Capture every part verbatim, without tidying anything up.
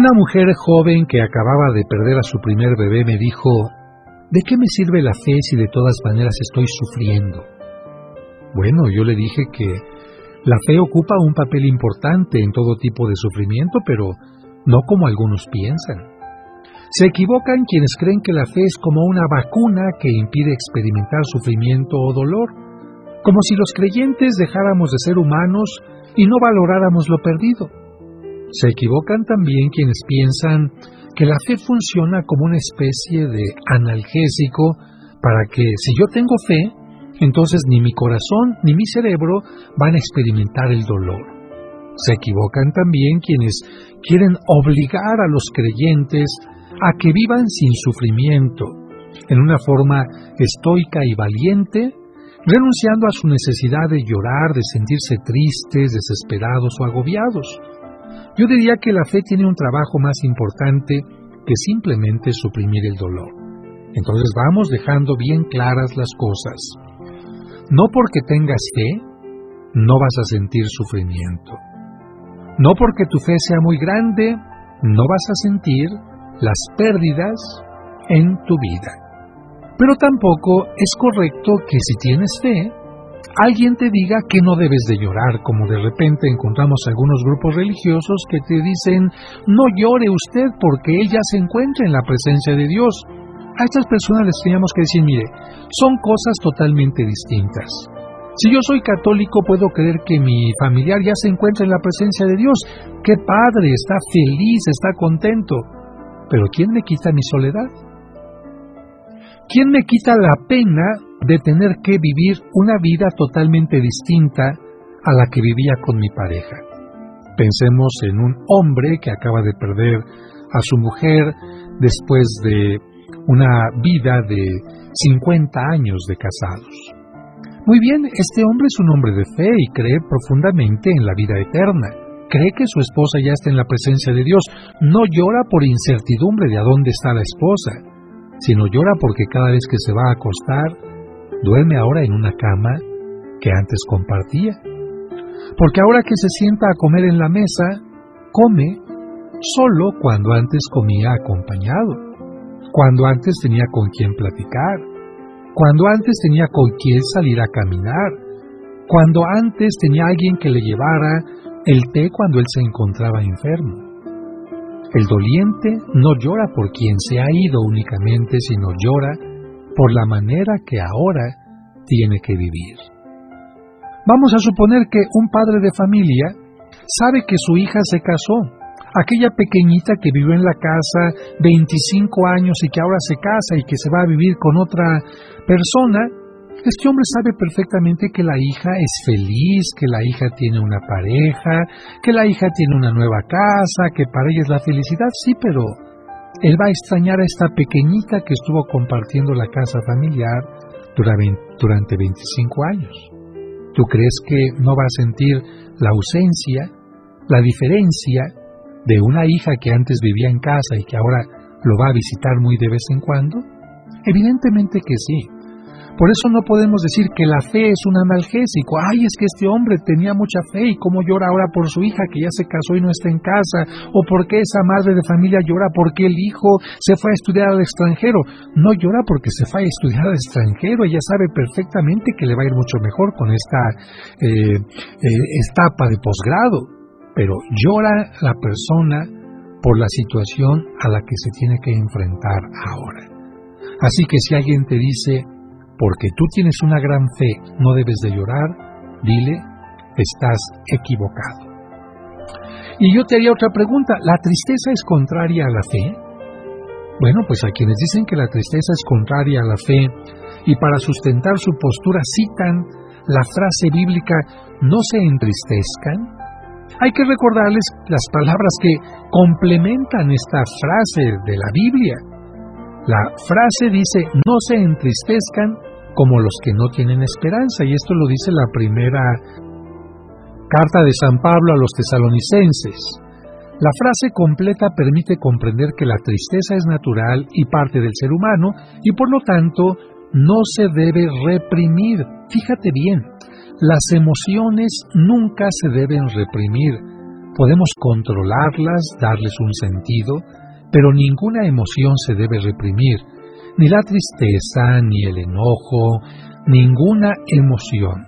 Una mujer joven que acababa de perder a su primer bebé me dijo: ¿de qué me sirve la fe si de todas maneras estoy sufriendo? Bueno, yo le dije que la fe ocupa un papel importante en todo tipo de sufrimiento, pero no como algunos piensan. Se equivocan quienes creen que la fe es como una vacuna que impide experimentar sufrimiento o dolor, como si los creyentes dejáramos de ser humanos y no valoráramos lo perdido. Se equivocan también quienes piensan que la fe funciona como una especie de analgésico para que, si yo tengo fe, entonces ni mi corazón ni mi cerebro van a experimentar el dolor. Se equivocan también quienes quieren obligar a los creyentes a que vivan sin sufrimiento, en una forma estoica y valiente, renunciando a su necesidad de llorar, de sentirse tristes, desesperados o agobiados. Yo diría que la fe tiene un trabajo más importante que simplemente suprimir el dolor. Entonces vamos dejando bien claras las cosas. No porque tengas fe, no vas a sentir sufrimiento. No porque tu fe sea muy grande, no vas a sentir las pérdidas en tu vida. Pero tampoco es correcto que si tienes fe, alguien te diga que no debes de llorar, como de repente encontramos algunos grupos religiosos que te dicen: no llore usted porque él ya se encuentra en la presencia de Dios. A estas personas les teníamos que decir: mire, son cosas totalmente distintas. Si yo soy católico, puedo creer que mi familiar ya se encuentra en la presencia de Dios. ¡Qué padre! Está feliz, está contento. Pero ¿quién me quita mi soledad? ¿Quién me quita la pena de tener que vivir una vida totalmente distinta a la que vivía con mi pareja? Pensemos en un hombre que acaba de perder a su mujer después de una vida de cincuenta años de casados. Muy bien, este hombre es un hombre de fe y cree profundamente en la vida eterna. Cree que su esposa ya está en la presencia de Dios. No llora por incertidumbre de a dónde está la esposa, sino llora porque cada vez que se va a acostar, duerme ahora en una cama que antes compartía. Porque ahora que se sienta a comer en la mesa, come solo cuando antes comía acompañado, cuando antes tenía con quien platicar, cuando antes tenía con quien salir a caminar, cuando antes tenía alguien que le llevara el té cuando él se encontraba enfermo. El doliente no llora por quien se ha ido únicamente, sino llora por la manera que ahora tiene que vivir. Vamos a suponer que un padre de familia sabe que su hija se casó, aquella pequeñita que vivió en la casa veinticinco años y que ahora se casa y que se va a vivir con otra persona. Este hombre sabe perfectamente que la hija es feliz, que la hija tiene una pareja, que la hija tiene una nueva casa, que para ella es la felicidad. Sí, pero él va a extrañar a esta pequeñita que estuvo compartiendo la casa familiar durante veinticinco años. ¿Tú crees que no va a sentir la ausencia, la diferencia de una hija que antes vivía en casa y que ahora lo va a visitar muy de vez en cuando? Evidentemente que sí. Por eso no podemos decir que la fe es un analgésico. Ay, es que este hombre tenía mucha fe y cómo llora ahora por su hija que ya se casó y no está en casa, o por qué esa madre de familia llora porque el hijo se fue a estudiar al extranjero. No llora porque se fue a estudiar al extranjero, ella sabe perfectamente que le va a ir mucho mejor con esta eh, eh, etapa de posgrado, pero llora la persona por la situación a la que se tiene que enfrentar ahora. Así que si alguien te dice: porque tú tienes una gran fe, no debes de llorar, dile: estás equivocado. Y yo te haría otra pregunta: ¿la tristeza es contraria a la fe? Bueno, pues a quienes dicen que la tristeza es contraria a la fe y para sustentar su postura citan la frase bíblica «no se entristezcan», hay que recordarles las palabras que complementan esta frase de la Biblia. La frase dice: no se entristezcan como los que no tienen esperanza, y esto lo dice la primera carta de San Pablo a los tesalonicenses. La frase completa permite comprender que la tristeza es natural y parte del ser humano, y por lo tanto no se debe reprimir. Fíjate bien, las emociones nunca se deben reprimir, Podemos controlarlas, darles un sentido, pero ninguna emoción se debe reprimir, ni la tristeza, ni el enojo, ninguna emoción.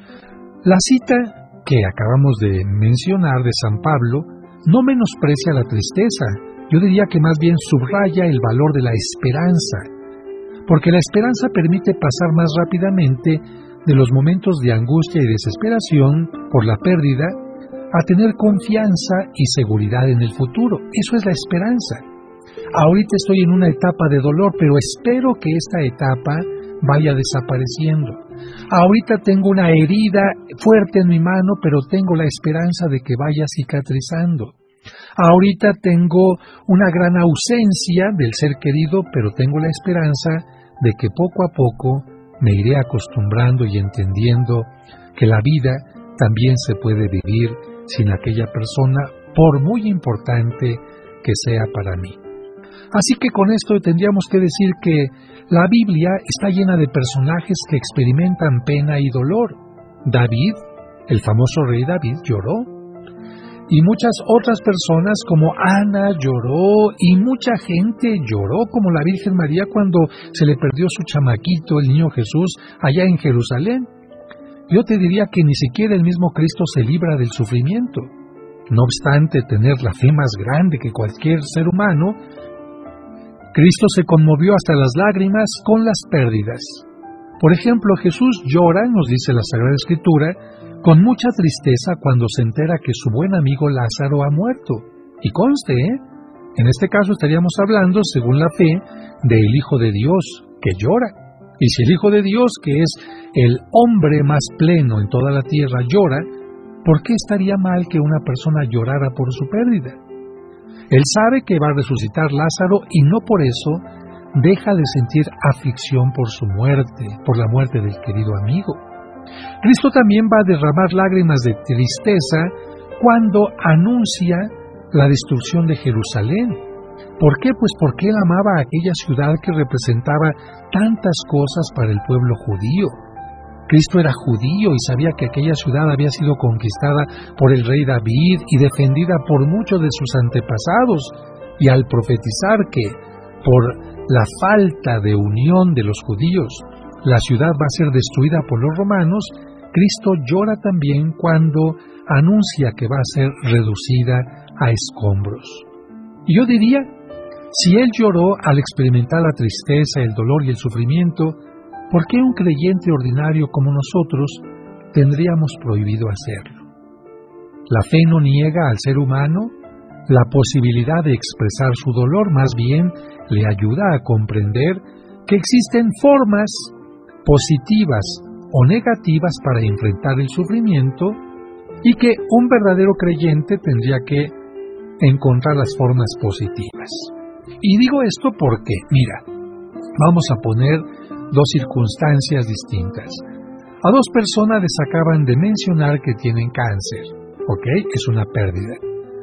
La cita que acabamos de mencionar de San Pablo no menosprecia la tristeza, yo diría que más bien subraya el valor de la esperanza, porque la esperanza permite pasar más rápidamente de los momentos de angustia y desesperación por la pérdida a tener confianza y seguridad en el futuro. Eso es la esperanza. Ahorita estoy en una etapa de dolor, pero espero que esta etapa vaya desapareciendo. Ahorita tengo una herida fuerte en mi mano, pero tengo la esperanza de que vaya cicatrizando. Ahorita tengo una gran ausencia del ser querido, pero tengo la esperanza de que poco a poco me iré acostumbrando y entendiendo que la vida también se puede vivir sin aquella persona, por muy importante que sea para mí. Así que con esto tendríamos que decir que la Biblia está llena de personajes que experimentan pena y dolor. David, el famoso rey David, lloró. Y muchas otras personas como Ana lloró, y mucha gente lloró, como la Virgen María cuando se le perdió su chamaquito, el niño Jesús, allá en Jerusalén. Yo te diría que ni siquiera el mismo Cristo se libra del sufrimiento. No obstante tener la fe más grande que cualquier ser humano, Cristo se conmovió hasta las lágrimas con las pérdidas. Por ejemplo, Jesús llora, nos dice la Sagrada Escritura, con mucha tristeza cuando se entera que su buen amigo Lázaro ha muerto. Y conste, ¿eh? En este caso estaríamos hablando, según la fe, del Hijo de Dios, que llora. Y si el Hijo de Dios, que es el hombre más pleno en toda la tierra, llora, ¿por qué estaría mal que una persona llorara por su pérdida? Él sabe que va a resucitar Lázaro y no por eso deja de sentir aflicción por su muerte, por la muerte del querido amigo. Cristo también va a derramar lágrimas de tristeza cuando anuncia la destrucción de Jerusalén. ¿Por qué? Pues porque él amaba a aquella ciudad que representaba tantas cosas para el pueblo judío. Cristo era judío y sabía que aquella ciudad había sido conquistada por el rey David y defendida por muchos de sus antepasados. Y al profetizar que por la falta de unión de los judíos la ciudad va a ser destruida por los romanos, Cristo llora también cuando anuncia que va a ser reducida a escombros. Y yo diría, si él lloró al experimentar la tristeza, el dolor y el sufrimiento, ¿por qué un creyente ordinario como nosotros tendríamos prohibido hacerlo? La fe no niega al ser humano la posibilidad de expresar su dolor, más bien le ayuda a comprender que existen formas positivas o negativas para enfrentar el sufrimiento y que un verdadero creyente tendría que encontrar las formas positivas. Y digo esto porque, mira, vamos a poner dos circunstancias distintas. A dos personas les acaban de mencionar que tienen cáncer, ¿ok? Es una pérdida.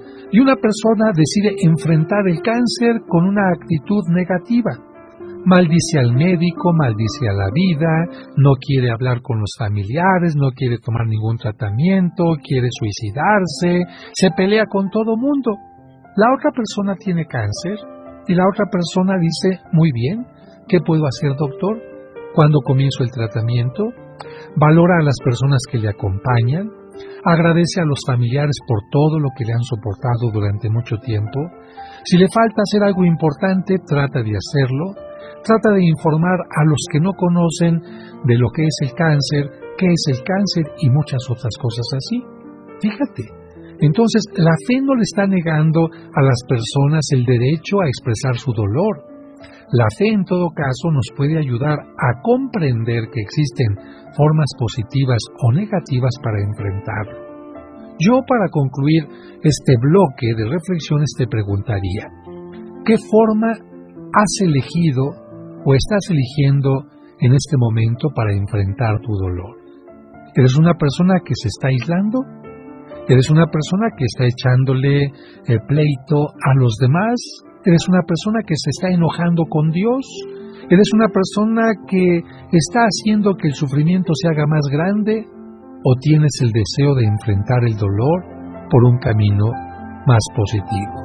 Y una persona decide enfrentar el cáncer con una actitud negativa. Maldice al médico, maldice a la vida, no quiere hablar con los familiares, no quiere tomar ningún tratamiento, quiere suicidarse, se pelea con todo mundo. La otra persona tiene cáncer y la otra persona dice, muy bien, ¿qué puedo hacer, doctor? ¿Cuándo comienzo el tratamiento? Valora a las personas que le acompañan, agradece a los familiares por todo lo que le han soportado durante mucho tiempo. Si le falta hacer algo importante, trata de hacerlo. Trata de informar a los que no conocen de lo que es el cáncer, qué es el cáncer y muchas otras cosas así. Fíjate, entonces la fe no le está negando a las personas el derecho a expresar su dolor. La fe en todo caso nos puede ayudar a comprender que existen formas positivas o negativas para enfrentarlo. Yo, para concluir este bloque de reflexiones, te preguntaría, ¿qué forma has elegido o estás eligiendo en este momento para enfrentar tu dolor? ¿Eres una persona que se está aislando? ¿Eres una persona que está echándole el pleito a los demás? ¿Eres una persona que se está enojando con Dios? ¿Eres una persona que está haciendo que el sufrimiento se haga más grande? ¿O tienes el deseo de enfrentar el dolor por un camino más positivo.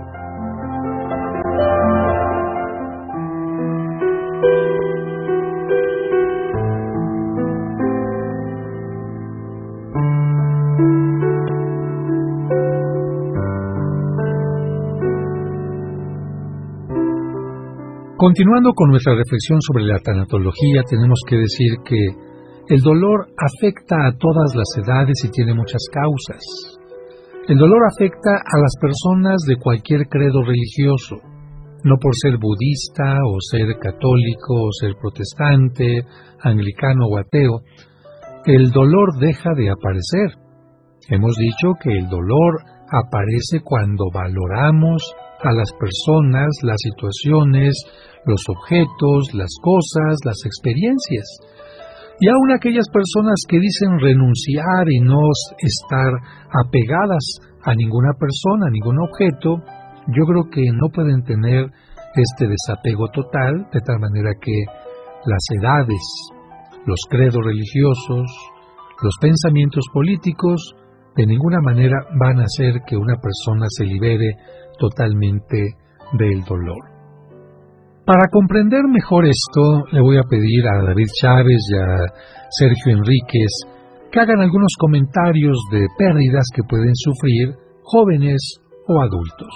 Continuando con nuestra reflexión sobre la tanatología, tenemos que decir que el dolor afecta a todas las edades y tiene muchas causas. El dolor afecta a las personas de cualquier credo religioso, no por ser budista o ser católico o ser protestante, anglicano o ateo. El dolor deja de aparecer. Hemos dicho que el dolor aparece cuando valoramos a las personas, las situaciones, los objetos, las cosas, las experiencias. Y aún aquellas personas que dicen renunciar y no estar apegadas a ninguna persona, a ningún objeto, yo creo que no pueden tener este desapego total, de tal manera que las edades, los credos religiosos, los pensamientos políticos, de ninguna manera van a hacer que una persona se libere totalmente del dolor. Para comprender mejor esto, le voy a pedir a David Chávez y a Sergio Enríquez que hagan algunos comentarios de pérdidas que pueden sufrir jóvenes o adultos.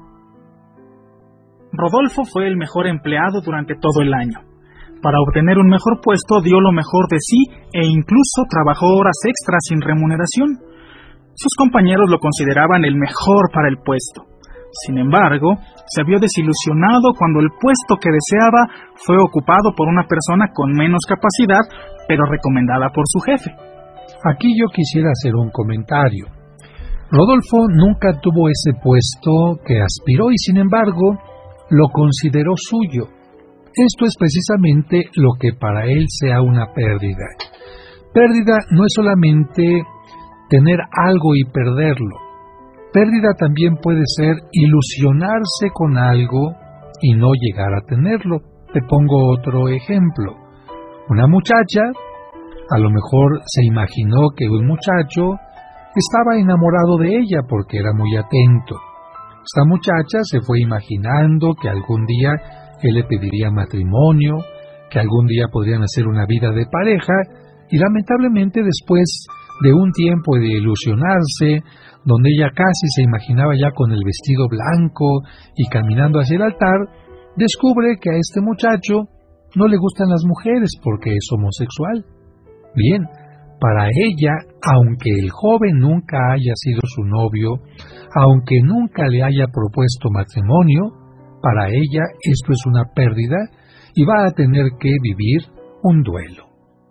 Rodolfo fue el mejor empleado durante todo el año. Para obtener un mejor puesto dio lo mejor de sí e incluso trabajó horas extras sin remuneración. Sus compañeros lo consideraban el mejor para el puesto. Sin embargo, se vio desilusionado cuando el puesto que deseaba fue ocupado por una persona con menos capacidad, pero recomendada por su jefe. Aquí yo quisiera hacer un comentario. Rodolfo nunca tuvo ese puesto que aspiró y sin embargo lo consideró suyo. Esto es precisamente lo que para él sea una pérdida. Pérdida no es solamente tener algo y perderlo. Pérdida también puede ser ilusionarse con algo y no llegar a tenerlo. Te pongo otro ejemplo. Una muchacha, a lo mejor se imaginó que un muchacho estaba enamorado de ella porque era muy atento. Esta muchacha se fue imaginando que algún día él le pediría matrimonio, que algún día podrían hacer una vida de pareja, y lamentablemente después de un tiempo de ilusionarse, donde ella casi se imaginaba ya con el vestido blanco y caminando hacia el altar, descubre que a este muchacho no le gustan las mujeres porque es homosexual. Bien, para ella, aunque el joven nunca haya sido su novio, aunque nunca le haya propuesto matrimonio, para ella esto es una pérdida y va a tener que vivir un duelo.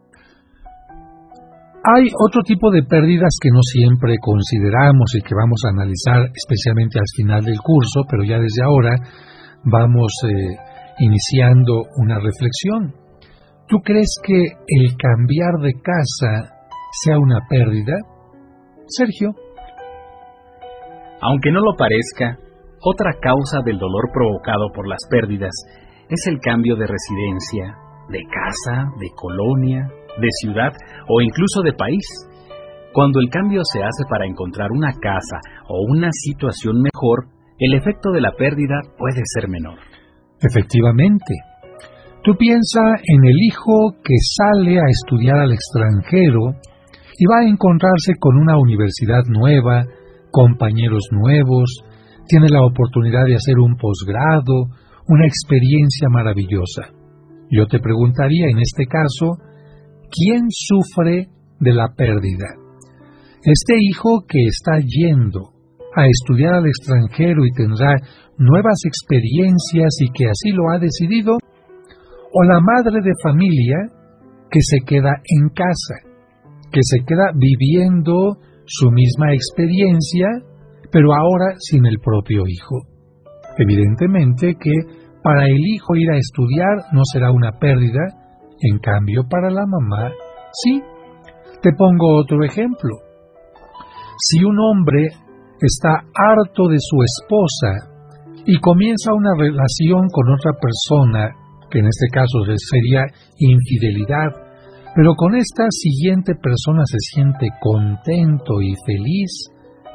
Hay otro tipo de pérdidas que no siempre consideramos y que vamos a analizar especialmente al final del curso, pero ya desde ahora vamos eh, iniciando una reflexión. ¿Tú crees que el cambiar de casa sea una pérdida? Sergio. Aunque no lo parezca, otra causa del dolor provocado por las pérdidas es el cambio de residencia, de casa, de colonia, de ciudad o incluso de país. Cuando el cambio se hace para encontrar una casa o una situación mejor, el efecto de la pérdida puede ser menor. Efectivamente. Tú piensa en el hijo que sale a estudiar al extranjero y va a encontrarse con una universidad nueva, compañeros nuevos, tiene la oportunidad de hacer un posgrado, una experiencia maravillosa. Yo te preguntaría en este caso, ¿quién sufre de la pérdida? ¿Este hijo que está yendo a estudiar al extranjero y tendrá nuevas experiencias y que así lo ha decidido? ¿O la madre de familia que se queda en casa, que se queda viviendo su misma experiencia, pero ahora sin el propio hijo? Evidentemente que para el hijo ir a estudiar no será una pérdida, en cambio para la mamá sí. Te pongo otro ejemplo. Si un hombre está harto de su esposa y comienza una relación con otra persona, que en este caso sería infidelidad, pero con esta siguiente persona se siente contento y feliz,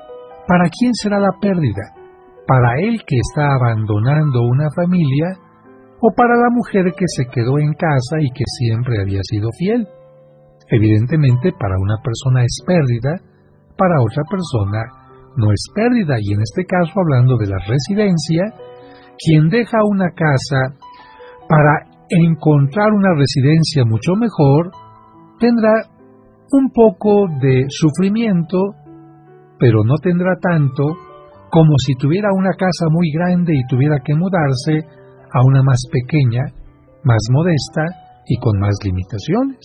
¿Para quién será la pérdida? ¿Para él que está abandonando una familia o para la mujer que se quedó en casa y que siempre había sido fiel? Evidentemente, para una persona es pérdida, para otra persona no es pérdida, y en este caso, hablando de la residencia, quien deja una casa para encontrar una residencia mucho mejor, tendrá un poco de sufrimiento, pero no tendrá tanto como si tuviera una casa muy grande y tuviera que mudarse a una más pequeña, más modesta y con más limitaciones.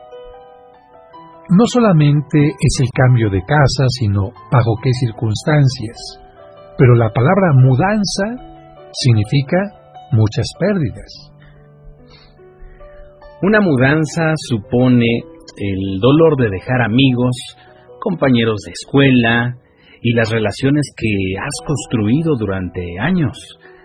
No solamente es el cambio de casa, sino bajo qué circunstancias. Pero la palabra mudanza significa muchas pérdidas. Una mudanza supone el dolor de dejar amigos, compañeros de escuela y las relaciones que has construido durante años.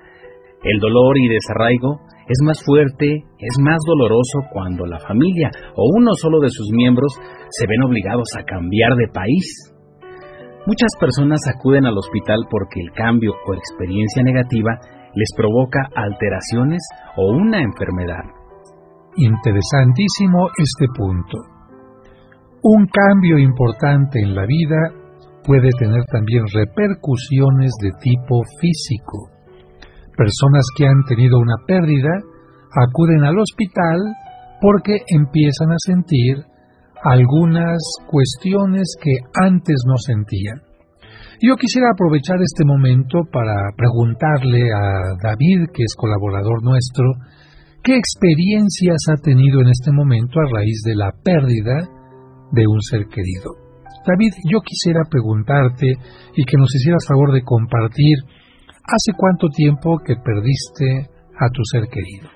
El dolor y desarraigo es más fuerte, es más doloroso cuando la familia o uno solo de sus miembros se ven obligados a cambiar de país. Muchas personas acuden al hospital porque el cambio o experiencia negativa les provoca alteraciones o una enfermedad. Interesantísimo este punto. Un cambio importante en la vida puede tener también repercusiones de tipo físico. Personas que han tenido una pérdida acuden al hospital porque empiezan a sentir algunas cuestiones que antes no sentían. Yo quisiera aprovechar este momento para preguntarle a David, que es colaborador nuestro, ¿qué experiencias ha tenido en este momento a raíz de la pérdida de un ser querido? David, yo quisiera preguntarte y que nos hicieras favor de compartir, ¿hace cuánto tiempo que perdiste a tu ser querido?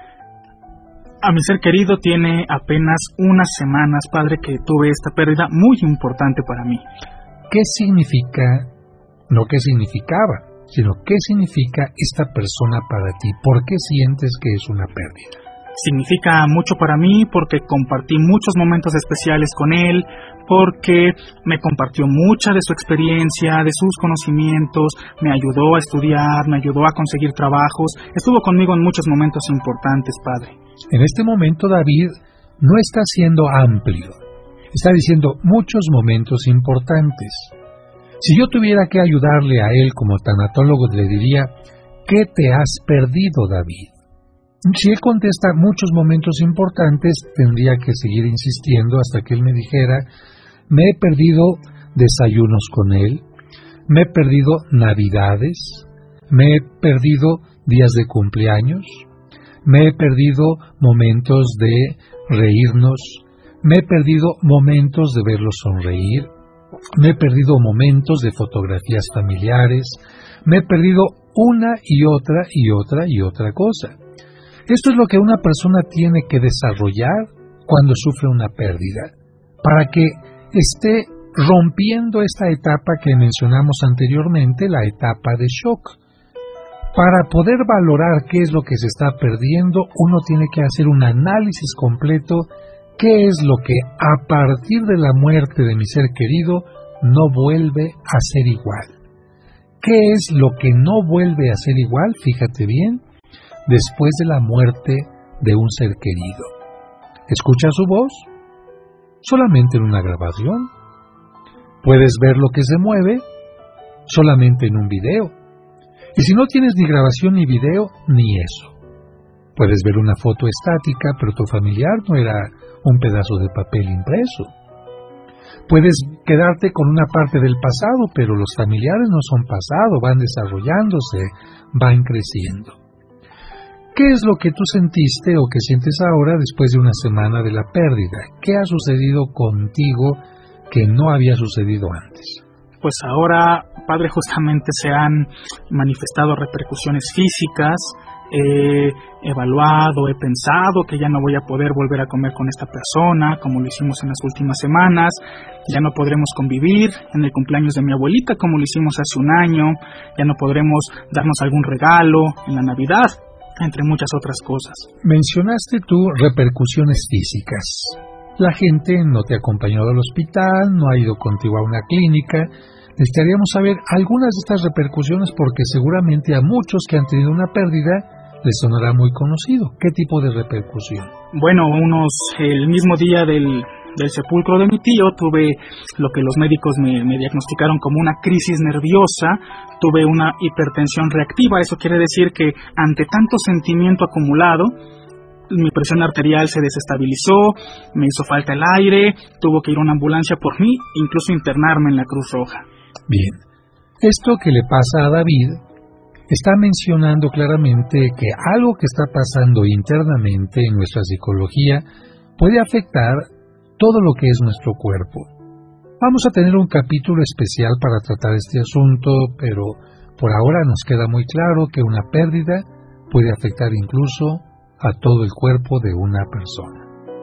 A mi ser querido tiene apenas unas semanas, padre, que tuve esta pérdida muy importante para mí. ¿Qué significa, no qué significaba, sino qué significa esta persona para ti? ¿Por qué sientes que es una pérdida? Significa mucho para mí porque compartí muchos momentos especiales con él, porque me compartió mucha de su experiencia, de sus conocimientos, me ayudó a estudiar, me ayudó a conseguir trabajos, estuvo conmigo en muchos momentos importantes, padre. En este momento David no está siendo amplio, está diciendo muchos momentos importantes. Si yo tuviera que ayudarle a él como tanatólogo, le diría, ¿qué te has perdido, David? Si él contesta muchos momentos importantes, tendría que seguir insistiendo hasta que él me dijera, me he perdido desayunos con él, me he perdido navidades, me he perdido días de cumpleaños, me he perdido momentos de reírnos, me he perdido momentos de verlo sonreír, me he perdido momentos de fotografías familiares, me he perdido una y otra y otra y otra cosa. Esto es lo que una persona tiene que desarrollar cuando sufre una pérdida, para que esté rompiendo esta etapa que mencionamos anteriormente, la etapa de shock. Para poder valorar qué es lo que se está perdiendo, uno tiene que hacer un análisis completo, qué es lo que a partir de la muerte de mi ser querido no vuelve a ser igual. ¿Qué es lo que no vuelve a ser igual? Fíjate bien, después de la muerte de un ser querido. ¿Escuchas su voz? Solamente en una grabación. ¿Puedes ver lo que se mueve? Solamente en un video. Y si no tienes ni grabación ni video, ni eso. Puedes ver una foto estática, pero tu familiar no era un pedazo de papel impreso. Puedes quedarte con una parte del pasado, pero los familiares no son pasado, van desarrollándose, van creciendo. ¿Qué es lo que tú sentiste o que sientes ahora después de una semana de la pérdida? ¿Qué ha sucedido contigo que no había sucedido antes? Pues ahora, padre, justamente se han manifestado repercusiones físicas. He evaluado, he pensado que ya no voy a poder volver a comer con esta persona, como lo hicimos en las últimas semanas. Ya no podremos convivir en el cumpleaños de mi abuelita, como lo hicimos hace un año. Ya no podremos darnos algún regalo en la Navidad, entre muchas otras cosas. Mencionaste tú repercusiones físicas. La gente no te ha acompañado al hospital, no ha ido contigo a una clínica, necesitaríamos saber algunas de estas repercusiones porque seguramente a muchos que han tenido una pérdida les sonará muy conocido. ¿Qué tipo de repercusión? Bueno, unos el mismo día del, del sepulcro de mi tío tuve lo que los médicos me, me diagnosticaron como una crisis nerviosa, tuve una hipertensión reactiva. Eso quiere decir que ante tanto sentimiento acumulado, mi presión arterial se desestabilizó, me hizo falta el aire, tuvo que ir una ambulancia por mí, incluso internarme en la Cruz Roja. Bien, esto que le pasa a David está mencionando claramente que algo que está pasando internamente en nuestra psicología puede afectar todo lo que es nuestro cuerpo. Vamos a tener un capítulo especial para tratar este asunto, pero por ahora nos queda muy claro que una pérdida puede afectar incluso a todo el cuerpo de una persona.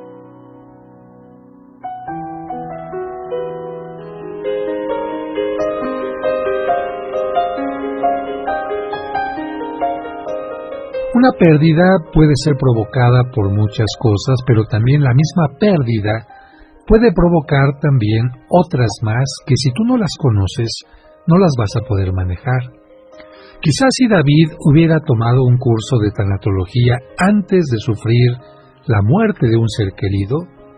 Una pérdida puede ser provocada por muchas cosas, pero también la misma pérdida puede provocar también otras más que si tú no las conoces, no las vas a poder manejar. Quizás si David hubiera tomado un curso de tanatología antes de sufrir la muerte de un ser querido,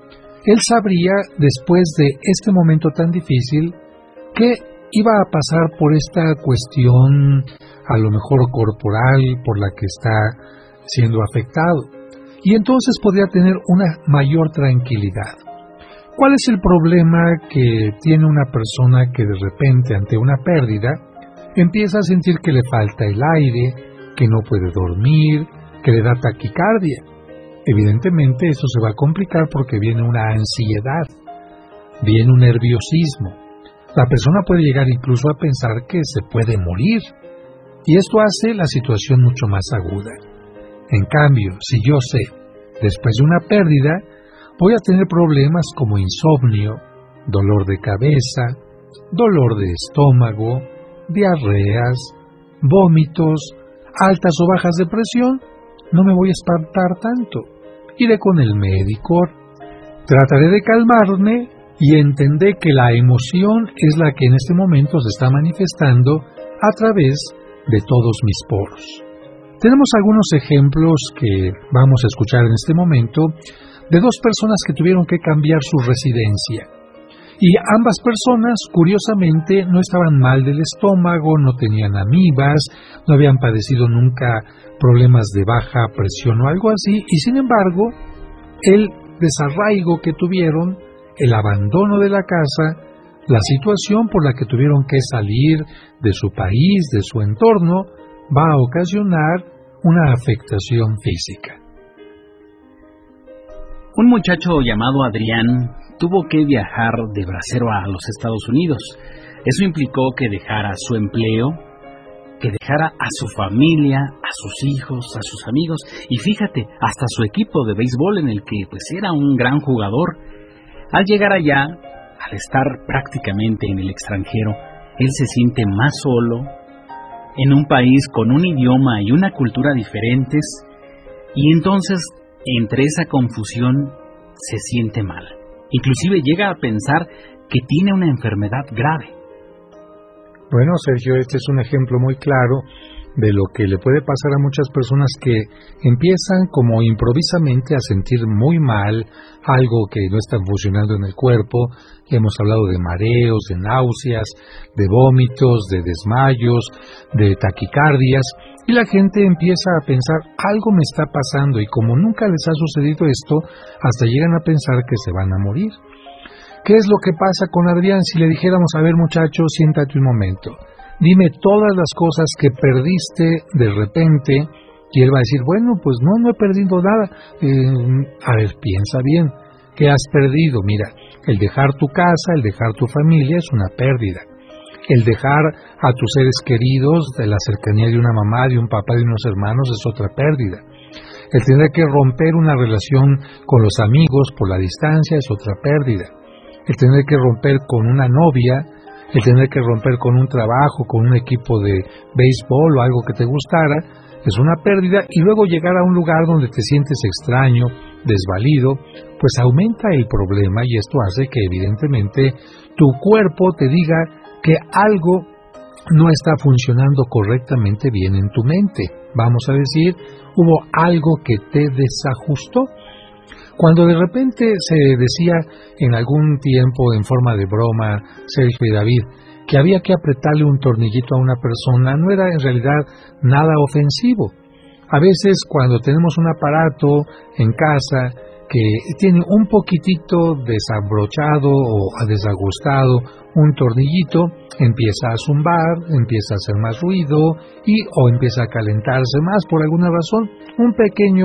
él sabría, después de este momento tan difícil, que iba a pasar por esta cuestión a lo mejor corporal por la que está siendo afectado, y entonces podría tener una mayor tranquilidad. ¿Cuál es el problema que tiene una persona que de repente ante una pérdida empieza a sentir que le falta el aire, que no puede dormir, que le da taquicardia? Evidentemente eso se va a complicar porque viene una ansiedad, viene un nerviosismo. La persona puede llegar incluso a pensar que se puede morir, y esto hace la situación mucho más aguda. En cambio, si yo sé, después de una pérdida, voy a tener problemas como insomnio, dolor de cabeza, dolor de estómago, diarreas, vómitos, altas o bajas de presión, no me voy a espantar tanto. Iré con el médico, trataré de calmarme y entender que la emoción es la que en este momento se está manifestando a través de todos mis poros. Tenemos algunos ejemplos que vamos a escuchar en este momento de dos personas que tuvieron que cambiar su residencia. Y ambas personas, curiosamente, no estaban mal del estómago, no tenían amibas, no habían padecido nunca problemas de baja presión o algo así, y sin embargo, el desarraigo que tuvieron, el abandono de la casa, la situación por la que tuvieron que salir de su país, de su entorno, va a ocasionar una afectación física. Un muchacho llamado Adrián tuvo que viajar de bracero a los Estados Unidos. Eso implicó que dejara su empleo, que dejara a su familia, a sus hijos, a sus amigos y fíjate, hasta su equipo de béisbol en el que pues era un gran jugador. Al llegar allá, al estar prácticamente en el extranjero, él se siente más solo, en un país con un idioma y una cultura diferentes, y entonces, entre esa confusión, se siente mal. Inclusive llega a pensar que tiene una enfermedad grave. Bueno, Sergio, este es un ejemplo muy claro de lo que le puede pasar a muchas personas que empiezan como improvisamente a sentir muy mal algo que no está funcionando en el cuerpo. Hemos hablado de mareos, de náuseas, de vómitos, de desmayos, de taquicardias, y la gente empieza a pensar, algo me está pasando, y como nunca les ha sucedido esto, hasta llegan a pensar que se van a morir. ¿Qué es lo que pasa con Adrián si le dijéramos, a ver muchacho, siéntate un momento, dime todas las cosas que perdiste de repente? Y él va a decir, bueno, pues no, no he perdido nada. Eh, a ver, piensa bien, ¿qué has perdido? Mira, el dejar tu casa, el dejar tu familia es una pérdida. El dejar a tus seres queridos, de la cercanía de una mamá, de un papá, de unos hermanos, es otra pérdida. El tener que romper una relación con los amigos por la distancia es otra pérdida. El tener que romper con una novia, el tener que romper con un trabajo, con un equipo de béisbol o algo que te gustara, es una pérdida. Y luego llegar a un lugar donde te sientes extraño, desvalido, pues aumenta el problema, y esto hace que evidentemente tu cuerpo te diga que algo no está funcionando correctamente bien en tu mente. Vamos a decir, hubo algo que te desajustó. Cuando de repente se decía en algún tiempo en forma de broma, Sergio y David, que había que apretarle un tornillito a una persona, no era en realidad nada ofensivo. A veces cuando tenemos un aparato en casa que tiene un poquitito desabrochado o desajustado un tornillito, empieza a zumbar, empieza a hacer más ruido y o empieza a calentarse más por alguna razón. Un pequeño,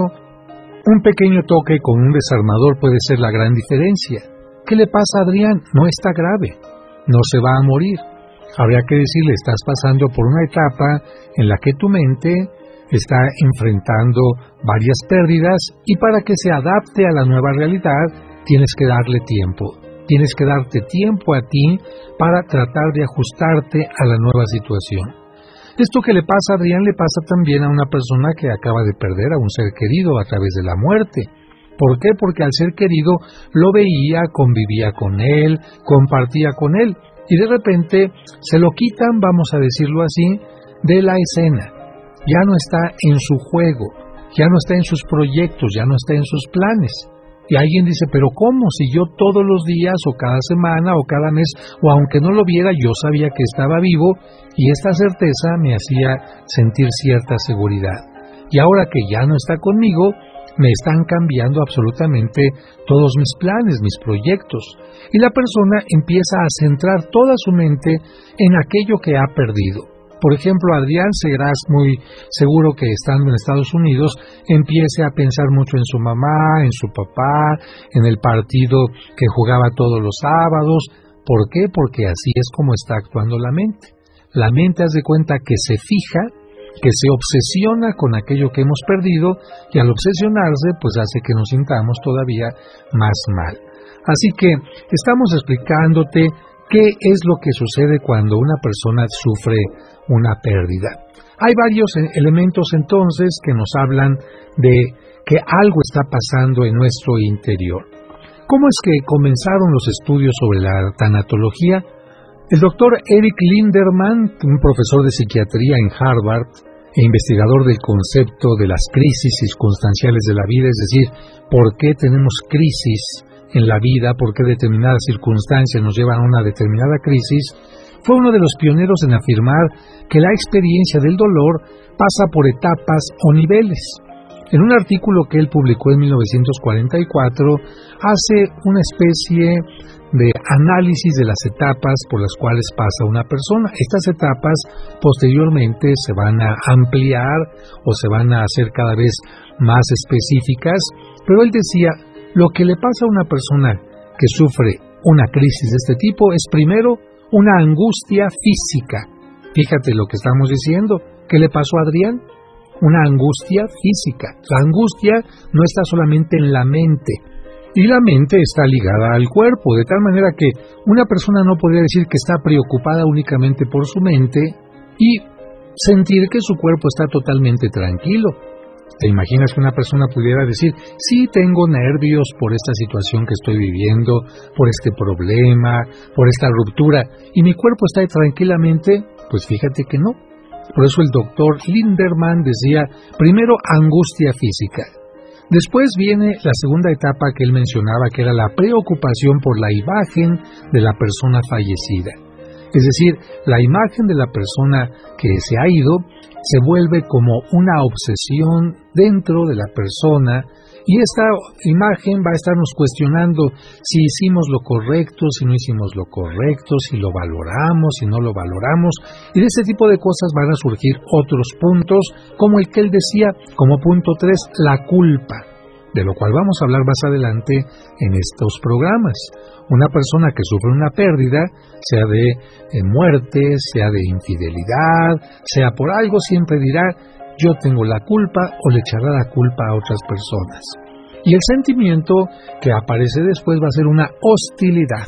un pequeño toque con un desarmador puede ser la gran diferencia. ¿Qué le pasa a Adrián? No está grave, no se va a morir. Habría que decirle, estás pasando por una etapa en la que tu mente está enfrentando varias pérdidas y para que se adapte a la nueva realidad tienes que darle tiempo. Tienes que darte tiempo a ti para tratar de ajustarte a la nueva situación. Esto que le pasa a Adrián le pasa también a una persona que acaba de perder a un ser querido a través de la muerte. ¿Por qué? Porque al ser querido lo veía, convivía con él, compartía con él y de repente se lo quitan, vamos a decirlo así, de la escena. Ya no está en su juego, ya no está en sus proyectos, ya no está en sus planes. Y alguien dice, pero ¿cómo? Si yo todos los días o cada semana o cada mes o aunque no lo viera, yo sabía que estaba vivo y esta certeza me hacía sentir cierta seguridad. Y ahora que ya no está conmigo, me están cambiando absolutamente todos mis planes, mis proyectos. Y la persona empieza a centrar toda su mente en aquello que ha perdido. Por ejemplo, Adrián, serás muy seguro que estando en Estados Unidos empiece a pensar mucho en su mamá, en su papá, en el partido que jugaba todos los sábados. ¿Por qué? Porque así es como está actuando la mente. La mente hace cuenta que se fija, que se obsesiona con aquello que hemos perdido y al obsesionarse pues hace que nos sintamos todavía más mal. Así que estamos explicándote qué es lo que sucede cuando una persona sufre una pérdida. Hay varios elementos entonces que nos hablan de que algo está pasando en nuestro interior. ¿Cómo es que comenzaron los estudios sobre la tanatología? El doctor Eric Linderman, un profesor de psiquiatría en Harvard e investigador del concepto de las crisis circunstanciales de la vida, es decir, por qué tenemos crisis en la vida, por qué determinadas circunstancias nos llevan a una determinada crisis, fue uno de los pioneros en afirmar que la experiencia del dolor pasa por etapas o niveles. En un artículo que él publicó en mil novecientos cuarenta y cuatro, hace una especie de análisis de las etapas por las cuales pasa una persona. Estas etapas posteriormente se van a ampliar o se van a hacer cada vez más específicas, pero él decía, lo que le pasa a una persona que sufre una crisis de este tipo es primero una angustia física. Fíjate lo que estamos diciendo. ¿Qué le pasó a Adrián? Una angustia física. La angustia no está solamente en la mente, y la mente está ligada al cuerpo, de tal manera que una persona no podría decir que está preocupada únicamente por su mente y sentir que su cuerpo está totalmente tranquilo. ¿Te imaginas que una persona pudiera decir, sí, tengo nervios por esta situación que estoy viviendo, por este problema, por esta ruptura, y mi cuerpo está tranquilamente? Pues fíjate que no. Por eso el doctor Linderman decía, primero angustia física. Después viene la segunda etapa que él mencionaba, que era la preocupación por la imagen de la persona fallecida. Es decir, la imagen de la persona que se ha ido se vuelve como una obsesión dentro de la persona y esta imagen va a estarnos cuestionando si hicimos lo correcto, si no hicimos lo correcto, si lo valoramos, si no lo valoramos, y de ese tipo de cosas van a surgir otros puntos, como el que él decía, como punto tres, la culpa, de lo cual vamos a hablar más adelante en estos programas. Una persona que sufre una pérdida, sea de eh, muerte, sea de infidelidad, sea por algo, siempre dirá, yo tengo la culpa, o le echará la culpa a otras personas. Y el sentimiento que aparece después va a ser una hostilidad.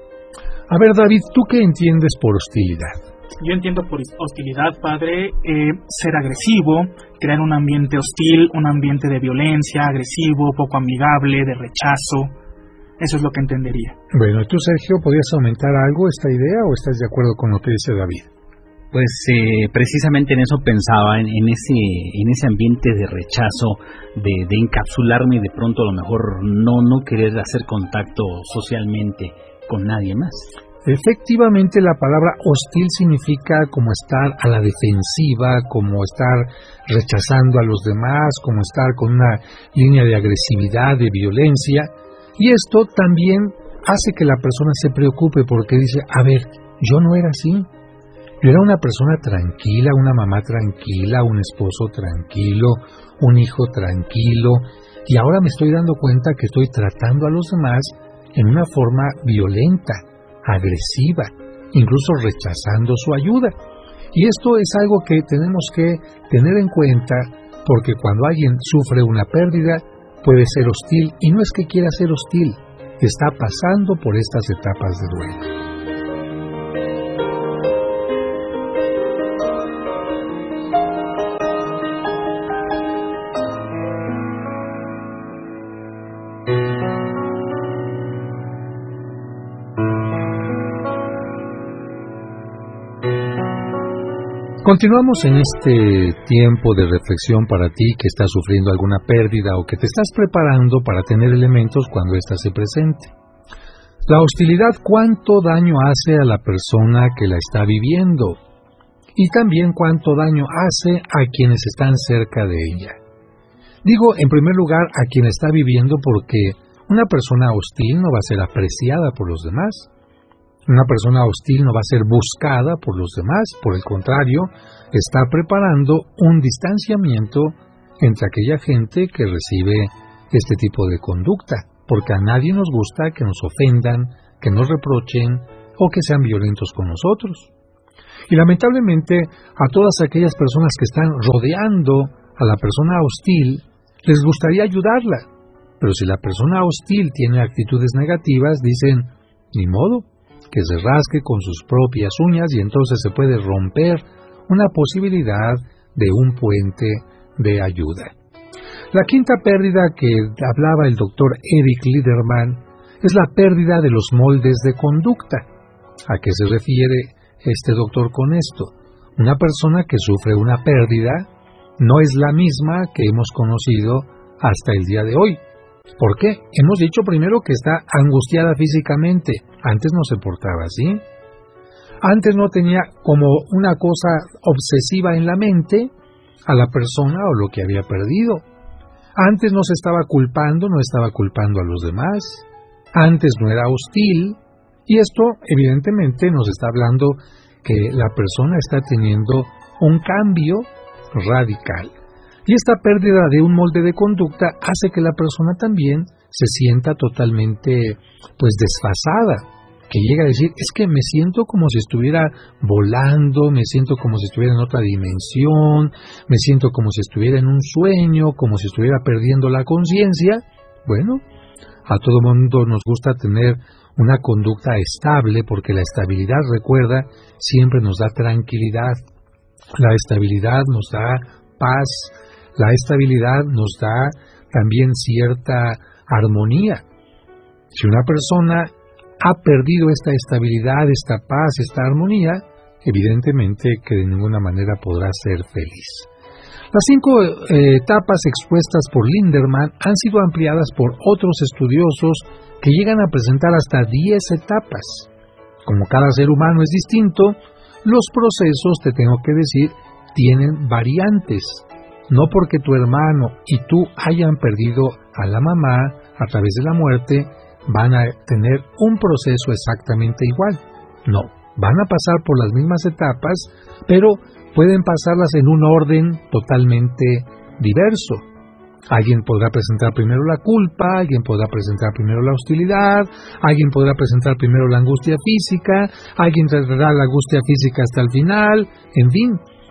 A ver, David, ¿tú qué entiendes por hostilidad? Yo entiendo por hostilidad, padre, eh, ser agresivo, crear un ambiente hostil, un ambiente de violencia, agresivo, poco amigable, de rechazo. Eso es lo que entendería. Bueno, ¿tú, Sergio, podrías aumentar algo esta idea o estás de acuerdo con lo que dice David? Pues eh, precisamente en eso pensaba, en, en ese en ese ambiente de rechazo, de, de encapsularme y de pronto a lo mejor no, no querer hacer contacto socialmente con nadie más. Efectivamente, la palabra hostil significa como estar a la defensiva, como estar rechazando a los demás, como estar con una línea de agresividad, de violencia. Y esto también hace que la persona se preocupe porque dice, a ver, yo no era así. Yo era una persona tranquila, una mamá tranquila, un esposo tranquilo, un hijo tranquilo, y ahora me estoy dando cuenta que estoy tratando a los demás en una forma violenta, agresiva, incluso rechazando su ayuda. Y esto es algo que tenemos que tener en cuenta, porque cuando alguien sufre una pérdida, puede ser hostil, y no es que quiera ser hostil, está pasando por estas etapas de duelo. Continuamos en este tiempo de reflexión para ti que estás sufriendo alguna pérdida o que te estás preparando para tener elementos cuando ésta se presente. La hostilidad, ¿cuánto daño hace a la persona que la está viviendo? Y también cuánto daño hace a quienes están cerca de ella. Digo, en primer lugar, a quien está viviendo porque una persona hostil no va a ser apreciada por los demás. Una persona hostil no va a ser buscada por los demás, por el contrario, está preparando un distanciamiento entre aquella gente que recibe este tipo de conducta, porque a nadie nos gusta que nos ofendan, que nos reprochen o que sean violentos con nosotros. Y lamentablemente a todas aquellas personas que están rodeando a la persona hostil, les gustaría ayudarla, pero si la persona hostil tiene actitudes negativas, dicen, ni modo, que se rasque con sus propias uñas y entonces se puede romper una posibilidad de un puente de ayuda. La quinta pérdida que hablaba el doctor Eric Liederman es la pérdida de los moldes de conducta. ¿A qué se refiere este doctor con esto? Una persona que sufre una pérdida no es la misma que hemos conocido hasta el día de hoy. ¿Por qué? Hemos dicho primero que está angustiada físicamente. Antes no se portaba así. Antes no tenía como una cosa obsesiva en la mente a la persona o lo que había perdido. Antes no se estaba culpando, no estaba culpando a los demás. Antes no era hostil. Y esto, evidentemente, nos está hablando que la persona está teniendo un cambio radical. Y esta pérdida de un molde de conducta hace que la persona también se sienta totalmente, pues, desfasada, que llega a decir, es que me siento como si estuviera volando, me siento como si estuviera en otra dimensión, me siento como si estuviera en un sueño, como si estuviera perdiendo la conciencia. Bueno, a todo mundo nos gusta tener una conducta estable, porque la estabilidad, recuerda, siempre nos da tranquilidad. La estabilidad nos da paz. La estabilidad nos da también cierta armonía. Si una persona ha perdido esta estabilidad, esta paz, esta armonía, evidentemente que de ninguna manera podrá ser feliz. Las cinco eh, etapas expuestas por Liederman han sido ampliadas por otros estudiosos que llegan a presentar hasta diez etapas. Como cada ser humano es distinto, los procesos, te tengo que decir, tienen variantes. No porque tu hermano y tú hayan perdido a la mamá a través de la muerte, van a tener un proceso exactamente igual. No, van a pasar por las mismas etapas, pero pueden pasarlas en un orden totalmente diverso. Alguien podrá presentar primero la culpa, alguien podrá presentar primero la hostilidad, alguien podrá presentar primero la angustia física, alguien tratará la angustia física hasta el final, en fin.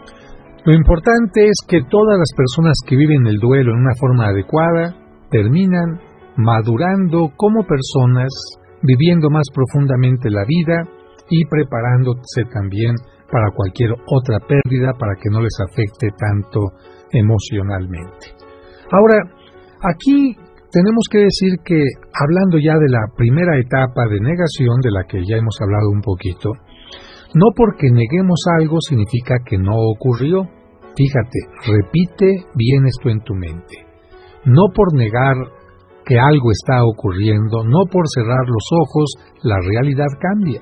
Lo importante es que todas las personas que viven el duelo en una forma adecuada terminan madurando como personas, viviendo más profundamente la vida y preparándose también para cualquier otra pérdida para que no les afecte tanto emocionalmente. Ahora, aquí tenemos que decir que, hablando ya de la primera etapa de negación, de la que ya hemos hablado un poquito, no porque neguemos algo significa que no ocurrió. Fíjate, repite bien esto en tu mente. No por negar que algo está ocurriendo, no por cerrar los ojos, la realidad cambia.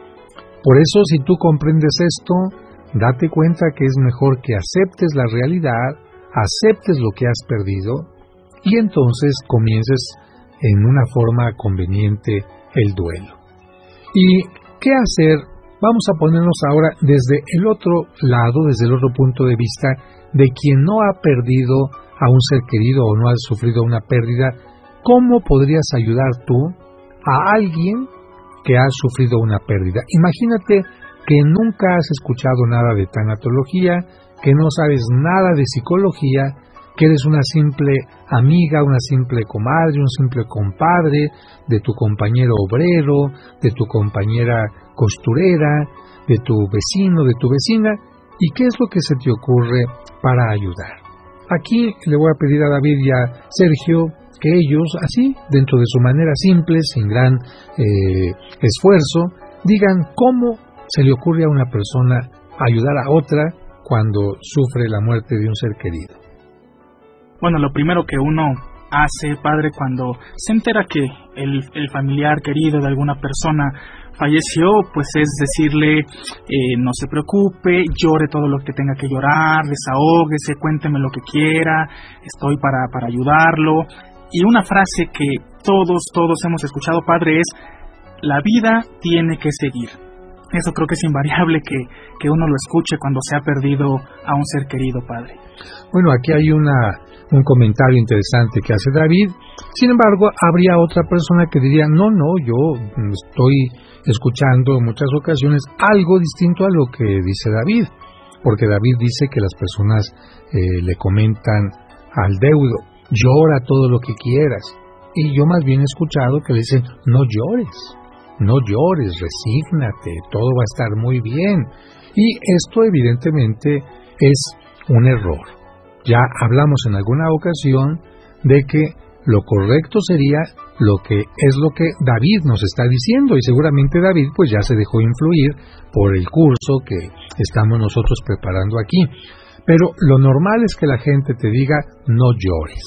Por eso, si tú comprendes esto, date cuenta que es mejor que aceptes la realidad, aceptes lo que has perdido, y entonces comiences en una forma conveniente el duelo. ¿Y qué hacer? Vamos a ponernos ahora desde el otro lado, desde el otro punto de vista de quien no ha perdido a un ser querido o no ha sufrido una pérdida. ¿Cómo podrías ayudar tú a alguien que ha sufrido una pérdida? Imagínate que nunca has escuchado nada de tanatología, que no sabes nada de psicología, que eres una simple amiga, una simple comadre, un simple compadre de tu compañero obrero, de tu compañera costurera, de tu vecino, de tu vecina. ¿Y qué es lo que se te ocurre para ayudar? Aquí le voy a pedir a David y a Sergio que ellos, así, dentro de su manera simple, sin gran eh, esfuerzo, digan cómo se le ocurre a una persona ayudar a otra cuando sufre la muerte de un ser querido. Bueno, lo primero que uno hace, padre, cuando se entera que el, el familiar querido de alguna persona falleció, pues es decirle, eh, no se preocupe, llore todo lo que tenga que llorar, desahóguese, cuénteme lo que quiera, estoy para, para ayudarlo. Y una frase que todos, todos hemos escuchado, padre, es: la vida tiene que seguir. Eso creo que es invariable que, que uno lo escuche cuando se ha perdido a un ser querido, padre. Bueno, aquí hay una, un comentario interesante que hace David. Sin embargo, habría otra persona que diría, no, no, yo estoy escuchando en muchas ocasiones algo distinto a lo que dice David. Porque David dice que las personas eh, le comentan al deudo, llora todo lo que quieras. Y yo más bien he escuchado que le dicen, no llores. No llores, resígnate, todo va a estar muy bien. Y esto evidentemente es un error. Ya hablamos en alguna ocasión de que lo correcto sería lo que es lo que David nos está diciendo, y seguramente David pues ya se dejó influir por el curso que estamos nosotros preparando aquí. Pero lo normal es que la gente te diga, no llores.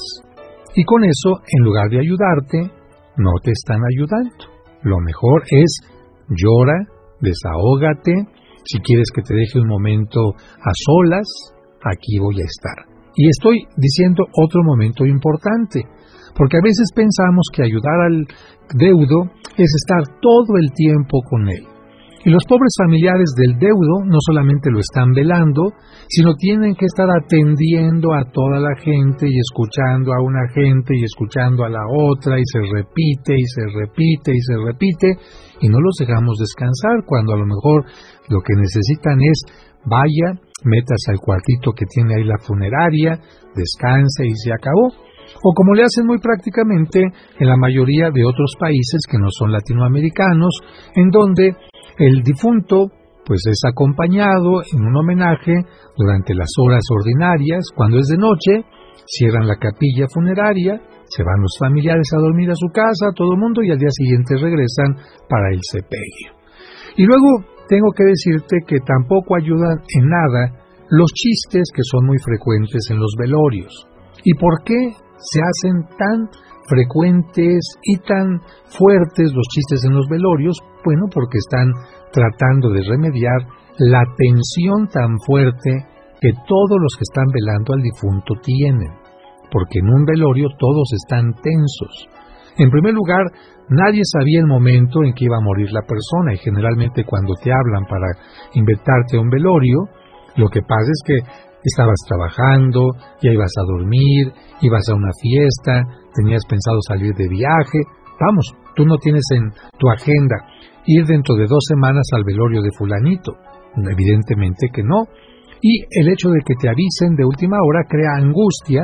Y con eso, en lugar de ayudarte, no te están ayudando. Lo mejor es llora, desahógate. Si quieres que te deje un momento a solas, aquí voy a estar. Y estoy diciendo otro momento importante, porque a veces pensamos que ayudar al deudo es estar todo el tiempo con él. Y los pobres familiares del deudo no solamente lo están velando, sino tienen que estar atendiendo a toda la gente y escuchando a una gente y escuchando a la otra, y se repite y se repite y se repite, y no los dejamos descansar cuando a lo mejor lo que necesitan es vaya, métase al cuartito que tiene ahí la funeraria, descanse y se acabó. O como le hacen muy prácticamente en la mayoría de otros países que no son latinoamericanos, en donde el difunto pues es acompañado en un homenaje durante las horas ordinarias. Cuando es de noche, cierran la capilla funeraria, se van los familiares a dormir a su casa, todo el mundo, y al día siguiente regresan para el sepelio. Y luego tengo que decirte que tampoco ayudan en nada los chistes que son muy frecuentes en los velorios. ¿Y por qué se hacen tan frecuentes y tan fuertes los chistes en los velorios? Bueno, porque están tratando de remediar la tensión tan fuerte que todos los que están velando al difunto tienen. Porque en un velorio todos están tensos. En primer lugar, nadie sabía el momento en que iba a morir la persona, y generalmente cuando te hablan para invitarte a un velorio, lo que pasa es que estabas trabajando, ya ibas a dormir, ibas a una fiesta, tenías pensado salir de viaje. Vamos, tú no tienes en tu agenda ir dentro de dos semanas al velorio de fulanito. Evidentemente que no. Y el hecho de que te avisen de última hora crea angustia,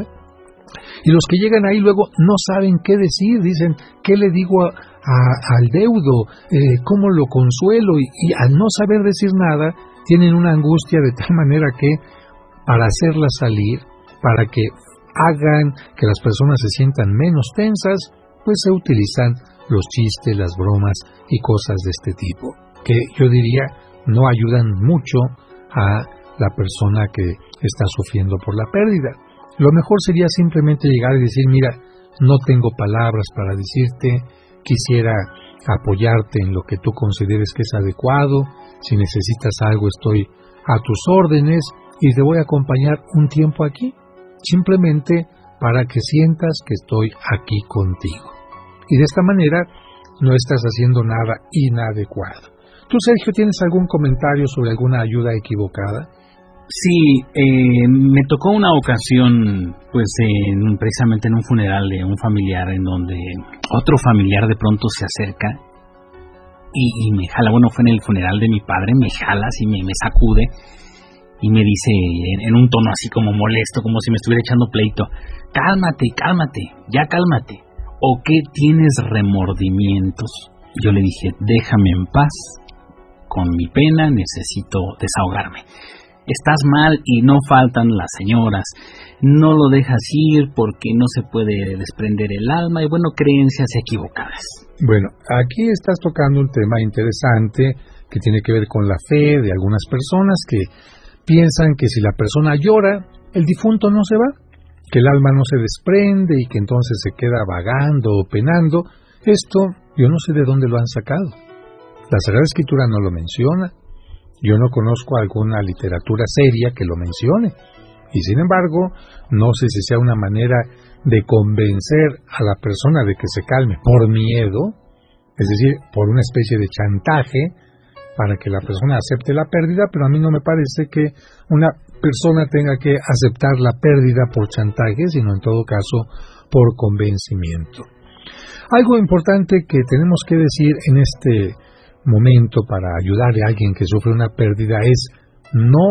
y los que llegan ahí luego no saben qué decir, dicen, ¿qué le digo a, a, al deudo? Eh, ¿Cómo lo consuelo? Y, y al no saber decir nada, tienen una angustia de tal manera que para hacerla salir, para que hagan que las personas se sientan menos tensas, pues se utilizan los chistes, las bromas y cosas de este tipo, que yo diría no ayudan mucho a la persona que está sufriendo por la pérdida. Lo mejor sería simplemente llegar y decir, mira, no tengo palabras para decirte, quisiera apoyarte en lo que tú consideres que es adecuado, si necesitas algo estoy a tus órdenes y te voy a acompañar un tiempo aquí, simplemente para que sientas que estoy aquí contigo. Y de esta manera no estás haciendo nada inadecuado. ¿Tú, Sergio, tienes algún comentario sobre alguna ayuda equivocada? Sí, eh, me tocó una ocasión, pues en, precisamente en un funeral de un familiar, en donde otro familiar de pronto se acerca y, y me jala, bueno, fue en el funeral de mi padre, me jala así, me, me sacude y me dice en, en un tono así como molesto, como si me estuviera echando pleito, cálmate, cálmate, ya cálmate, ¿o qué tienes remordimientos? Yo le dije, déjame en paz, con mi pena necesito desahogarme. Estás mal y no faltan las señoras, no lo dejas ir porque no se puede desprender el alma y bueno, creencias equivocadas. Bueno, aquí estás tocando un tema interesante que tiene que ver con la fe de algunas personas que piensan que si la persona llora, el difunto no se va, que el alma no se desprende y que entonces se queda vagando o penando. Esto yo no sé de dónde lo han sacado. La Sagrada Escritura no lo menciona. Yo no conozco alguna literatura seria que lo mencione. Y sin embargo, no sé si sea una manera de convencer a la persona de que se calme por miedo, es decir, por una especie de chantaje, para que la persona acepte la pérdida, pero a mí no me parece que una persona tenga que aceptar la pérdida por chantaje, sino en todo caso por convencimiento. Algo importante que tenemos que decir en este momento para ayudarle a alguien que sufre una pérdida es no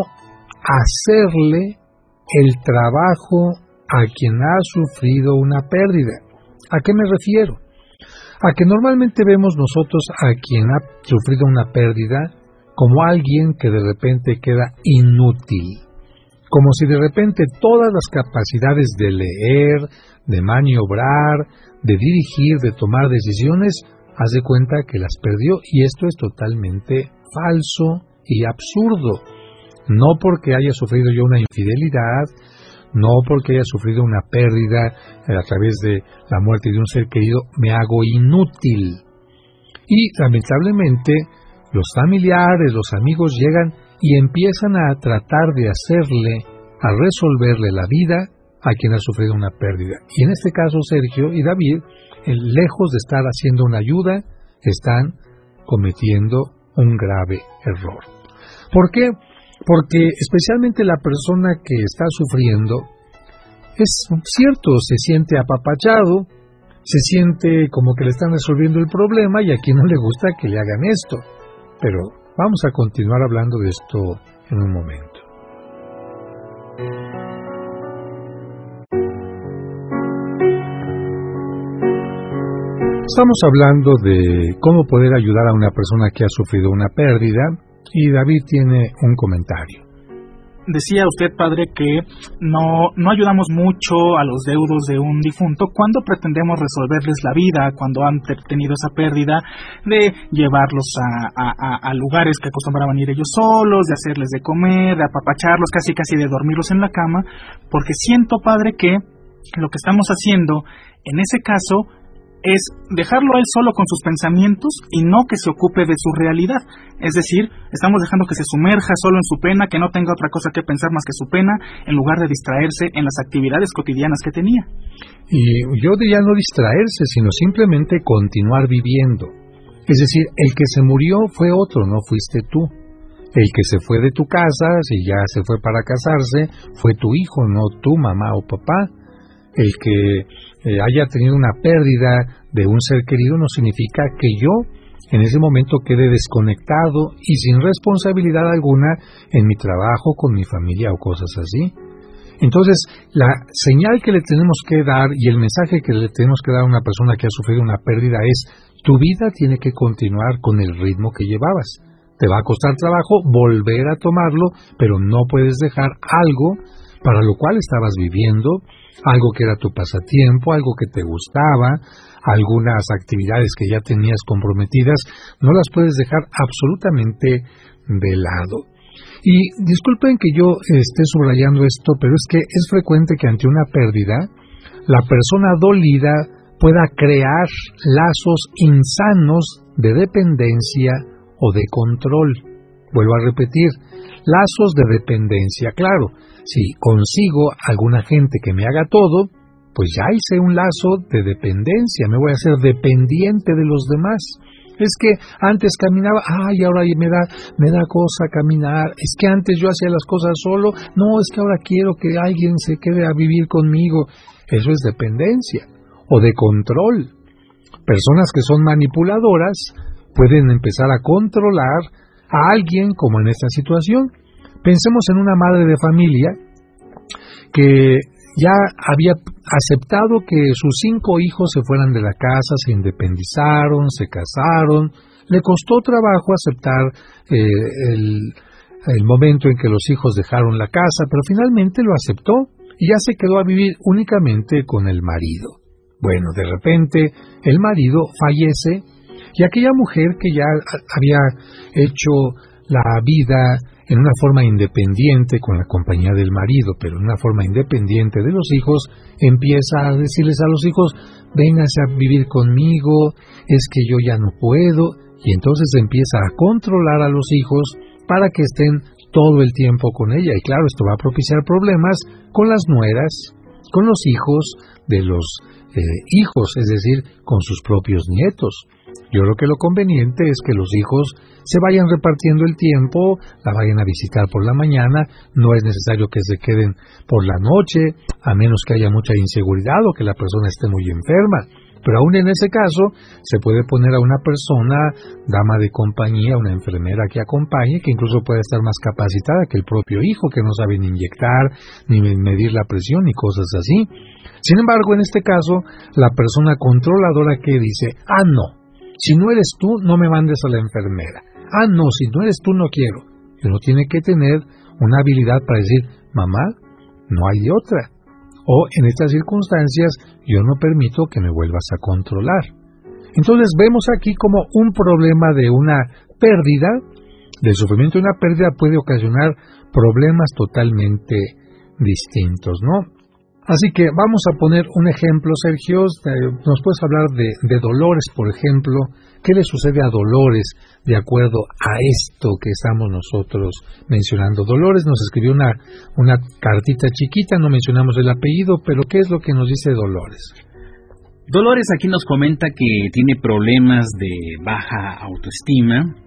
hacerle el trabajo a quien ha sufrido una pérdida. ¿A qué me refiero? A que normalmente vemos nosotros a quien ha sufrido una pérdida como alguien que de repente queda inútil, como si de repente todas las capacidades de leer, de maniobrar, de dirigir, de tomar decisiones, haz de cuenta que las perdió, y esto es totalmente falso y absurdo. No porque haya sufrido yo una infidelidad, no porque haya sufrido una pérdida a través de la muerte de un ser querido, me hago inútil. Y lamentablemente los familiares, los amigos llegan y empiezan a tratar de hacerle, a resolverle la vida a quien ha sufrido una pérdida. Y en este caso Sergio y David, lejos de estar haciendo una ayuda, están cometiendo un grave error. ¿Por qué? Porque especialmente la persona que está sufriendo, es cierto, se siente apapachado, se siente como que le están resolviendo el problema y a quien no le gusta que le hagan esto. Pero vamos a continuar hablando de esto en un momento. Estamos hablando de cómo poder ayudar a una persona que ha sufrido una pérdida y David tiene un comentario. Decía usted, padre, que no, no ayudamos mucho a los deudos de un difunto cuando pretendemos resolverles la vida, cuando han tenido esa pérdida, de llevarlos a, a, a lugares que acostumbraban ir ellos solos, de hacerles de comer, de apapacharlos, casi casi de dormirlos en la cama, porque siento, padre, que lo que estamos haciendo en ese caso es dejarlo a él solo con sus pensamientos y no que se ocupe de su realidad. Es decir, estamos dejando que se sumerja solo en su pena, que no tenga otra cosa que pensar más que su pena, en lugar de distraerse en las actividades cotidianas que tenía. Y yo diría no distraerse, sino simplemente continuar viviendo. Es decir, el que se murió fue otro, no fuiste tú. El que se fue de tu casa, si ya se fue para casarse, fue tu hijo, no tu mamá o papá. El que eh, haya tenido una pérdida de un ser querido no significa que yo en ese momento quede desconectado y sin responsabilidad alguna en mi trabajo, con mi familia o cosas así. Entonces, la señal que le tenemos que dar y el mensaje que le tenemos que dar a una persona que ha sufrido una pérdida es: tu vida tiene que continuar con el ritmo que llevabas. Te va a costar trabajo volver a tomarlo, pero no puedes dejar algo para lo cual estabas viviendo, algo que era tu pasatiempo, algo que te gustaba, algunas actividades que ya tenías comprometidas, no las puedes dejar absolutamente de lado. Y disculpen que yo esté subrayando esto, pero es que es frecuente que ante una pérdida, la persona dolida pueda crear lazos insanos de dependencia o de control. Vuelvo a repetir, lazos de dependencia. Claro, si consigo alguna gente que me haga todo, pues ya hice un lazo de dependencia, me voy a hacer dependiente de los demás. Es que antes caminaba, ay, ahora me da, me da cosa caminar. Es que antes yo hacía las cosas solo, no, es que ahora quiero que alguien se quede a vivir conmigo. Eso es dependencia o de control. Personas que son manipuladoras pueden empezar a controlar a alguien como en esta situación. Pensemos en una madre de familia que ya había aceptado que sus cinco hijos se fueran de la casa, se independizaron, se casaron. Le costó trabajo aceptar eh, el, el momento en que los hijos dejaron la casa, pero finalmente lo aceptó y ya se quedó a vivir únicamente con el marido. Bueno, de repente el marido fallece y aquella mujer que ya había hecho la vida en una forma independiente con la compañía del marido, pero en una forma independiente de los hijos, empieza a decirles a los hijos, vénganse a vivir conmigo, es que yo ya no puedo, y entonces empieza a controlar a los hijos para que estén todo el tiempo con ella, y claro, esto va a propiciar problemas con las nueras, con los hijos de los eh, hijos, es decir, con sus propios nietos. Yo creo que lo conveniente es que los hijos se vayan repartiendo el tiempo, la vayan a visitar por la mañana, no es necesario que se queden por la noche, a menos que haya mucha inseguridad o que la persona esté muy enferma. Pero aún en ese caso, se puede poner a una persona, dama de compañía, una enfermera que acompañe, que incluso puede estar más capacitada que el propio hijo, que no sabe ni inyectar, ni medir la presión, ni cosas así. Sin embargo, en este caso, la persona controladora que dice, ah, no, si no eres tú, no me mandes a la enfermera. Ah, no, si no eres tú, no quiero. Y uno tiene que tener una habilidad para decir, mamá, no hay de otra. O en estas circunstancias, yo no permito que me vuelvas a controlar. Entonces vemos aquí como un problema de una pérdida, del sufrimiento de una pérdida puede ocasionar problemas totalmente distintos, ¿no? Así que vamos a poner un ejemplo, Sergio. ¿Nos puedes hablar de, de Dolores, por ejemplo? ¿Qué le sucede a Dolores de acuerdo a esto que estamos nosotros mencionando? Dolores nos escribió una, una cartita chiquita, no mencionamos el apellido, pero ¿qué es lo que nos dice Dolores? Dolores aquí nos comenta que tiene problemas de baja autoestima.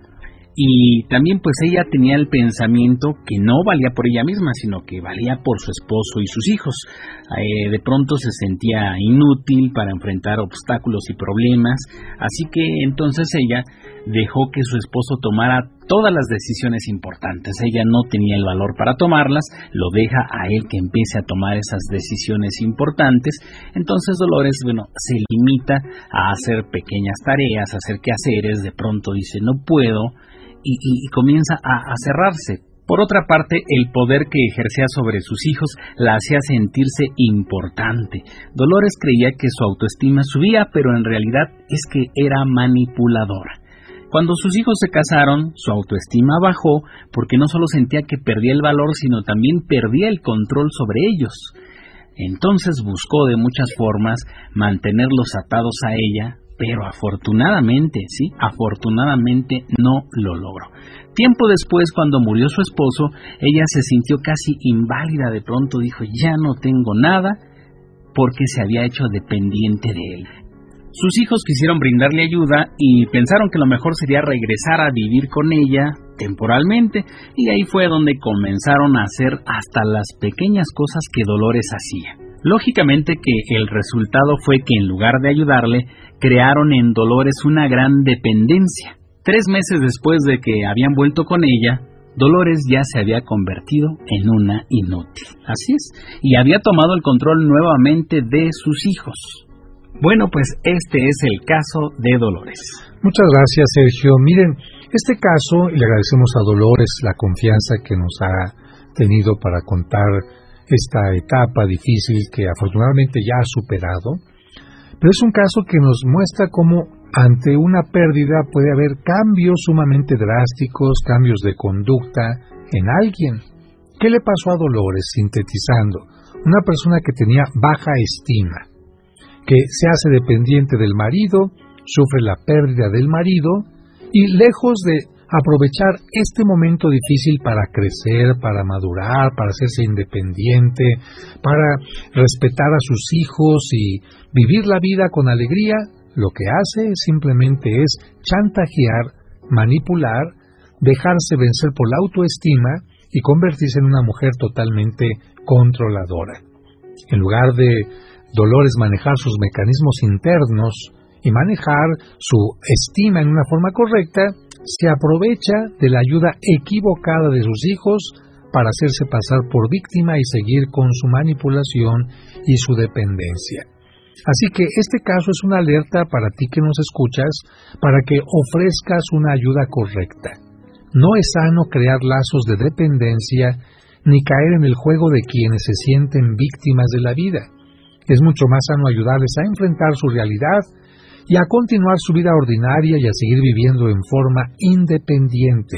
Y también pues ella tenía el pensamiento que no valía por ella misma, sino que valía por su esposo y sus hijos. Eh, de pronto se sentía inútil para enfrentar obstáculos y problemas, así que entonces ella dejó que su esposo tomara todas las decisiones importantes. Ella no tenía el valor para tomarlas, lo deja a él que empiece a tomar esas decisiones importantes. Entonces Dolores, bueno, se limita a hacer pequeñas tareas, a hacer quehaceres, de pronto dice no puedo, Y, y, y comienza a, a cerrarse. Por otra parte, el poder que ejercía sobre sus hijos la hacía sentirse importante. Dolores creía que su autoestima subía, pero en realidad es que era manipuladora. Cuando sus hijos se casaron, su autoestima bajó porque no solo sentía que perdía el valor, sino también perdía el control sobre ellos. Entonces buscó de muchas formas mantenerlos atados a ella, pero afortunadamente, sí, afortunadamente no lo logró. Tiempo después, cuando murió su esposo, ella se sintió casi inválida. De pronto dijo, ya no tengo nada, porque se había hecho dependiente de él. Sus hijos quisieron brindarle ayuda y pensaron que lo mejor sería regresar a vivir con ella temporalmente, y ahí fue donde comenzaron a hacer hasta las pequeñas cosas que Dolores hacía. Lógicamente que el resultado fue que en lugar de ayudarle, crearon en Dolores una gran dependencia. Tres meses después de que habían vuelto con ella, Dolores ya se había convertido en una inútil. Así es, y había tomado el control nuevamente de sus hijos. Bueno, pues este es el caso de Dolores. Muchas gracias, Sergio. Miren, este caso, y le agradecemos a Dolores la confianza que nos ha tenido para contar esta etapa difícil que afortunadamente ya ha superado, pero es un caso que nos muestra cómo ante una pérdida puede haber cambios sumamente drásticos, cambios de conducta en alguien. ¿Qué le pasó a Dolores? Sintetizando, una persona que tenía baja estima, que se hace dependiente del marido, sufre la pérdida del marido y lejos de aprovechar este momento difícil para crecer, para madurar, para hacerse independiente, para respetar a sus hijos y vivir la vida con alegría, lo que hace simplemente es chantajear, manipular, dejarse vencer por la autoestima y convertirse en una mujer totalmente controladora. En lugar de Dolores manejar sus mecanismos internos y manejar su estima en una forma correcta, se aprovecha de la ayuda equivocada de sus hijos para hacerse pasar por víctima y seguir con su manipulación y su dependencia. Así que este caso es una alerta para ti que nos escuchas, para que ofrezcas una ayuda correcta. No es sano crear lazos de dependencia ni caer en el juego de quienes se sienten víctimas de la vida. Es mucho más sano ayudarles a enfrentar su realidad y a continuar su vida ordinaria y a seguir viviendo en forma independiente.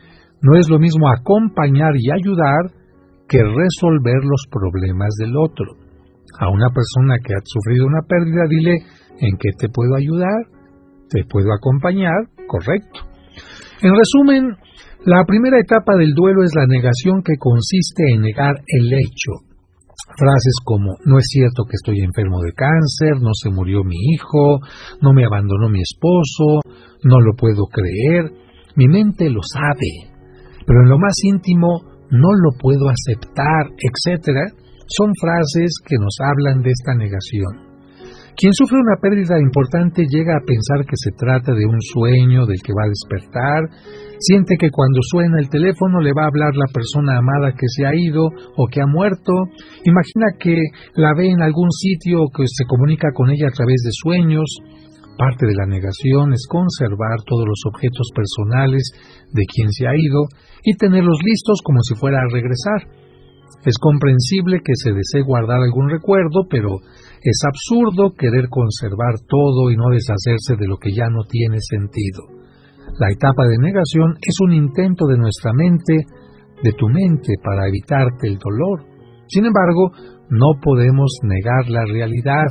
No es lo mismo acompañar y ayudar que resolver los problemas del otro. A una persona que ha sufrido una pérdida, dile: ¿en qué te puedo ayudar? ¿Te puedo acompañar? Correcto. En resumen, la primera etapa del duelo es la negación, que consiste en negar el hecho. Frases como: no es cierto que estoy enfermo de cáncer, no se murió mi hijo, no me abandonó mi esposo, no lo puedo creer, mi mente lo sabe, pero en lo más íntimo no lo puedo aceptar, etcétera, son frases que nos hablan de esta negación. Quien sufre una pérdida importante llega a pensar que se trata de un sueño del que va a despertar, siente que cuando suena el teléfono le va a hablar la persona amada que se ha ido o que ha muerto, imagina que la ve en algún sitio o que se comunica con ella a través de sueños. Parte de la negación es conservar todos los objetos personales de quien se ha ido y tenerlos listos como si fuera a regresar. Es comprensible que se desee guardar algún recuerdo, pero es absurdo querer conservar todo y no deshacerse de lo que ya no tiene sentido. La etapa de negación es un intento de nuestra mente, de tu mente, para evitarte el dolor. Sin embargo, no podemos negar la realidad.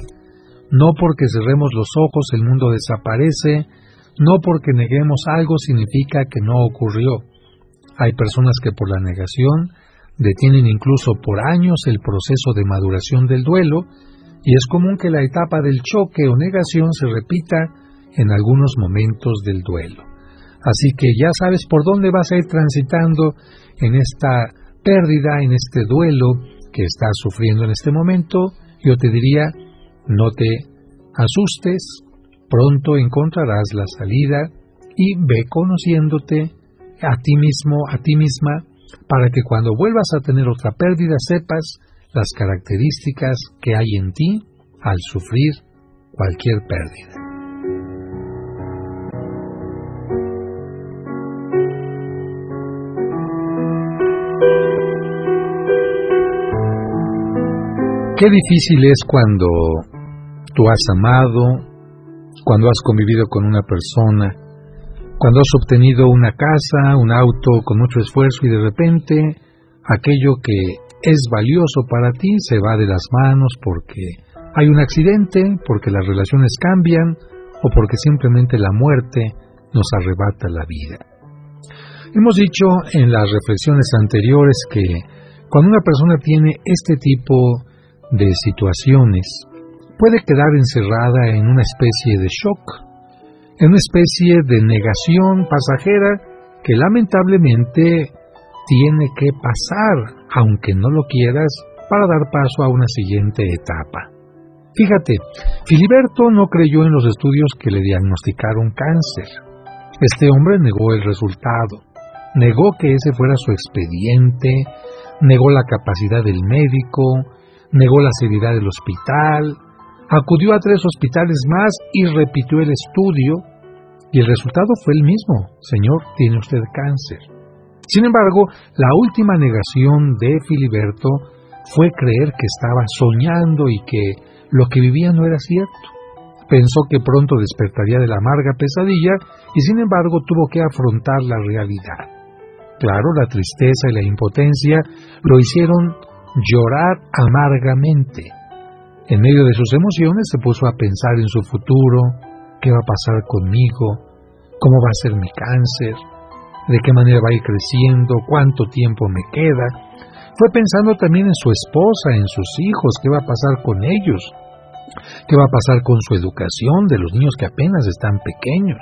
No porque cerremos los ojos el mundo desaparece, no porque neguemos algo significa que no ocurrió. Hay personas que por la negación detienen incluso por años el proceso de maduración del duelo, y es común que la etapa del choque o negación se repita en algunos momentos del duelo. Así que ya sabes por dónde vas a ir transitando en esta pérdida, en este duelo que estás sufriendo en este momento. Yo te diría: no te asustes, pronto encontrarás la salida y ve conociéndote a ti mismo, a ti misma, para que cuando vuelvas a tener otra pérdida sepas las características que hay en ti al sufrir cualquier pérdida. Qué difícil es cuando tú has amado, cuando has convivido con una persona, cuando has obtenido una casa, un auto con mucho esfuerzo y de repente aquello que es valioso para ti se va de las manos porque hay un accidente, porque las relaciones cambian o porque simplemente la muerte nos arrebata la vida. Hemos dicho en las reflexiones anteriores que cuando una persona tiene este tipo de situaciones, puede quedar encerrada en una especie de shock, en una especie de negación pasajera que lamentablemente tiene que pasar, aunque no lo quieras, para dar paso a una siguiente etapa. Fíjate, Filiberto no creyó en los estudios que le diagnosticaron cáncer. Este hombre negó el resultado, negó que ese fuera su expediente, negó la capacidad del médico, negó la seriedad del hospital, acudió a tres hospitales más y repitió el estudio, y el resultado fue el mismo: señor, tiene usted cáncer. Sin embargo, la última negación de Filiberto fue creer que estaba soñando y que lo que vivía no era cierto. Pensó que pronto despertaría de la amarga pesadilla y sin embargo tuvo que afrontar la realidad. Claro, la tristeza y la impotencia lo hicieron llorar amargamente. En medio de sus emociones se puso a pensar en su futuro, qué va a pasar conmigo, cómo va a ser mi cáncer, de qué manera va a ir creciendo, cuánto tiempo me queda. Fue pensando también en su esposa, en sus hijos, qué va a pasar con ellos, qué va a pasar con su educación de los niños que apenas están pequeños.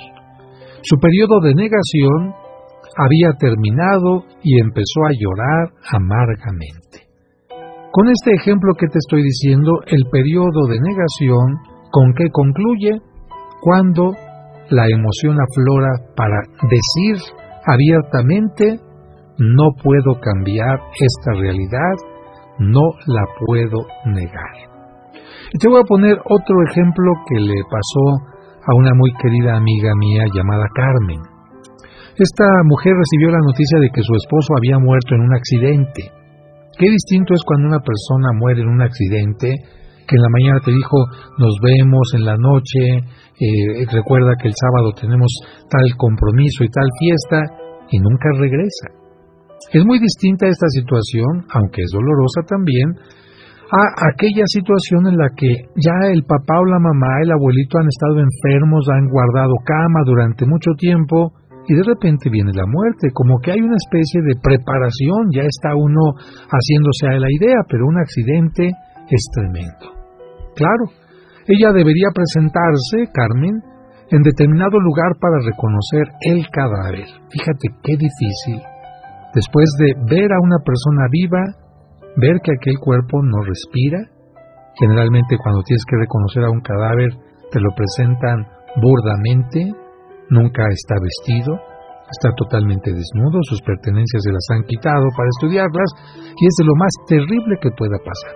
Su periodo de negación había terminado y empezó a llorar amargamente. Con este ejemplo que te estoy diciendo, el periodo de negación, ¿con qué concluye? Cuando la emoción aflora para decir abiertamente: no puedo cambiar esta realidad, no la puedo negar. Y te voy a poner otro ejemplo que le pasó a una muy querida amiga mía llamada Carmen. Esta mujer recibió la noticia de que su esposo había muerto en un accidente. Qué distinto es cuando una persona muere en un accidente, que en la mañana te dijo: nos vemos en la noche, eh, recuerda que el sábado tenemos tal compromiso y tal fiesta, y nunca regresa. Es muy distinta esta situación, aunque es dolorosa también, a aquella situación en la que ya el papá o la mamá, el abuelito han estado enfermos, han guardado cama durante mucho tiempo, y de repente viene la muerte, como que hay una especie de preparación, ya está uno haciéndose a la idea, pero un accidente es tremendo. Claro, ella debería presentarse, Carmen, en determinado lugar para reconocer el cadáver. Fíjate qué difícil, después de ver a una persona viva, ver que aquel cuerpo no respira. Generalmente cuando tienes que reconocer a un cadáver, te lo presentan burdamente. Nunca está vestido, está totalmente desnudo, sus pertenencias se las han quitado para estudiarlas, y es de lo más terrible que pueda pasar.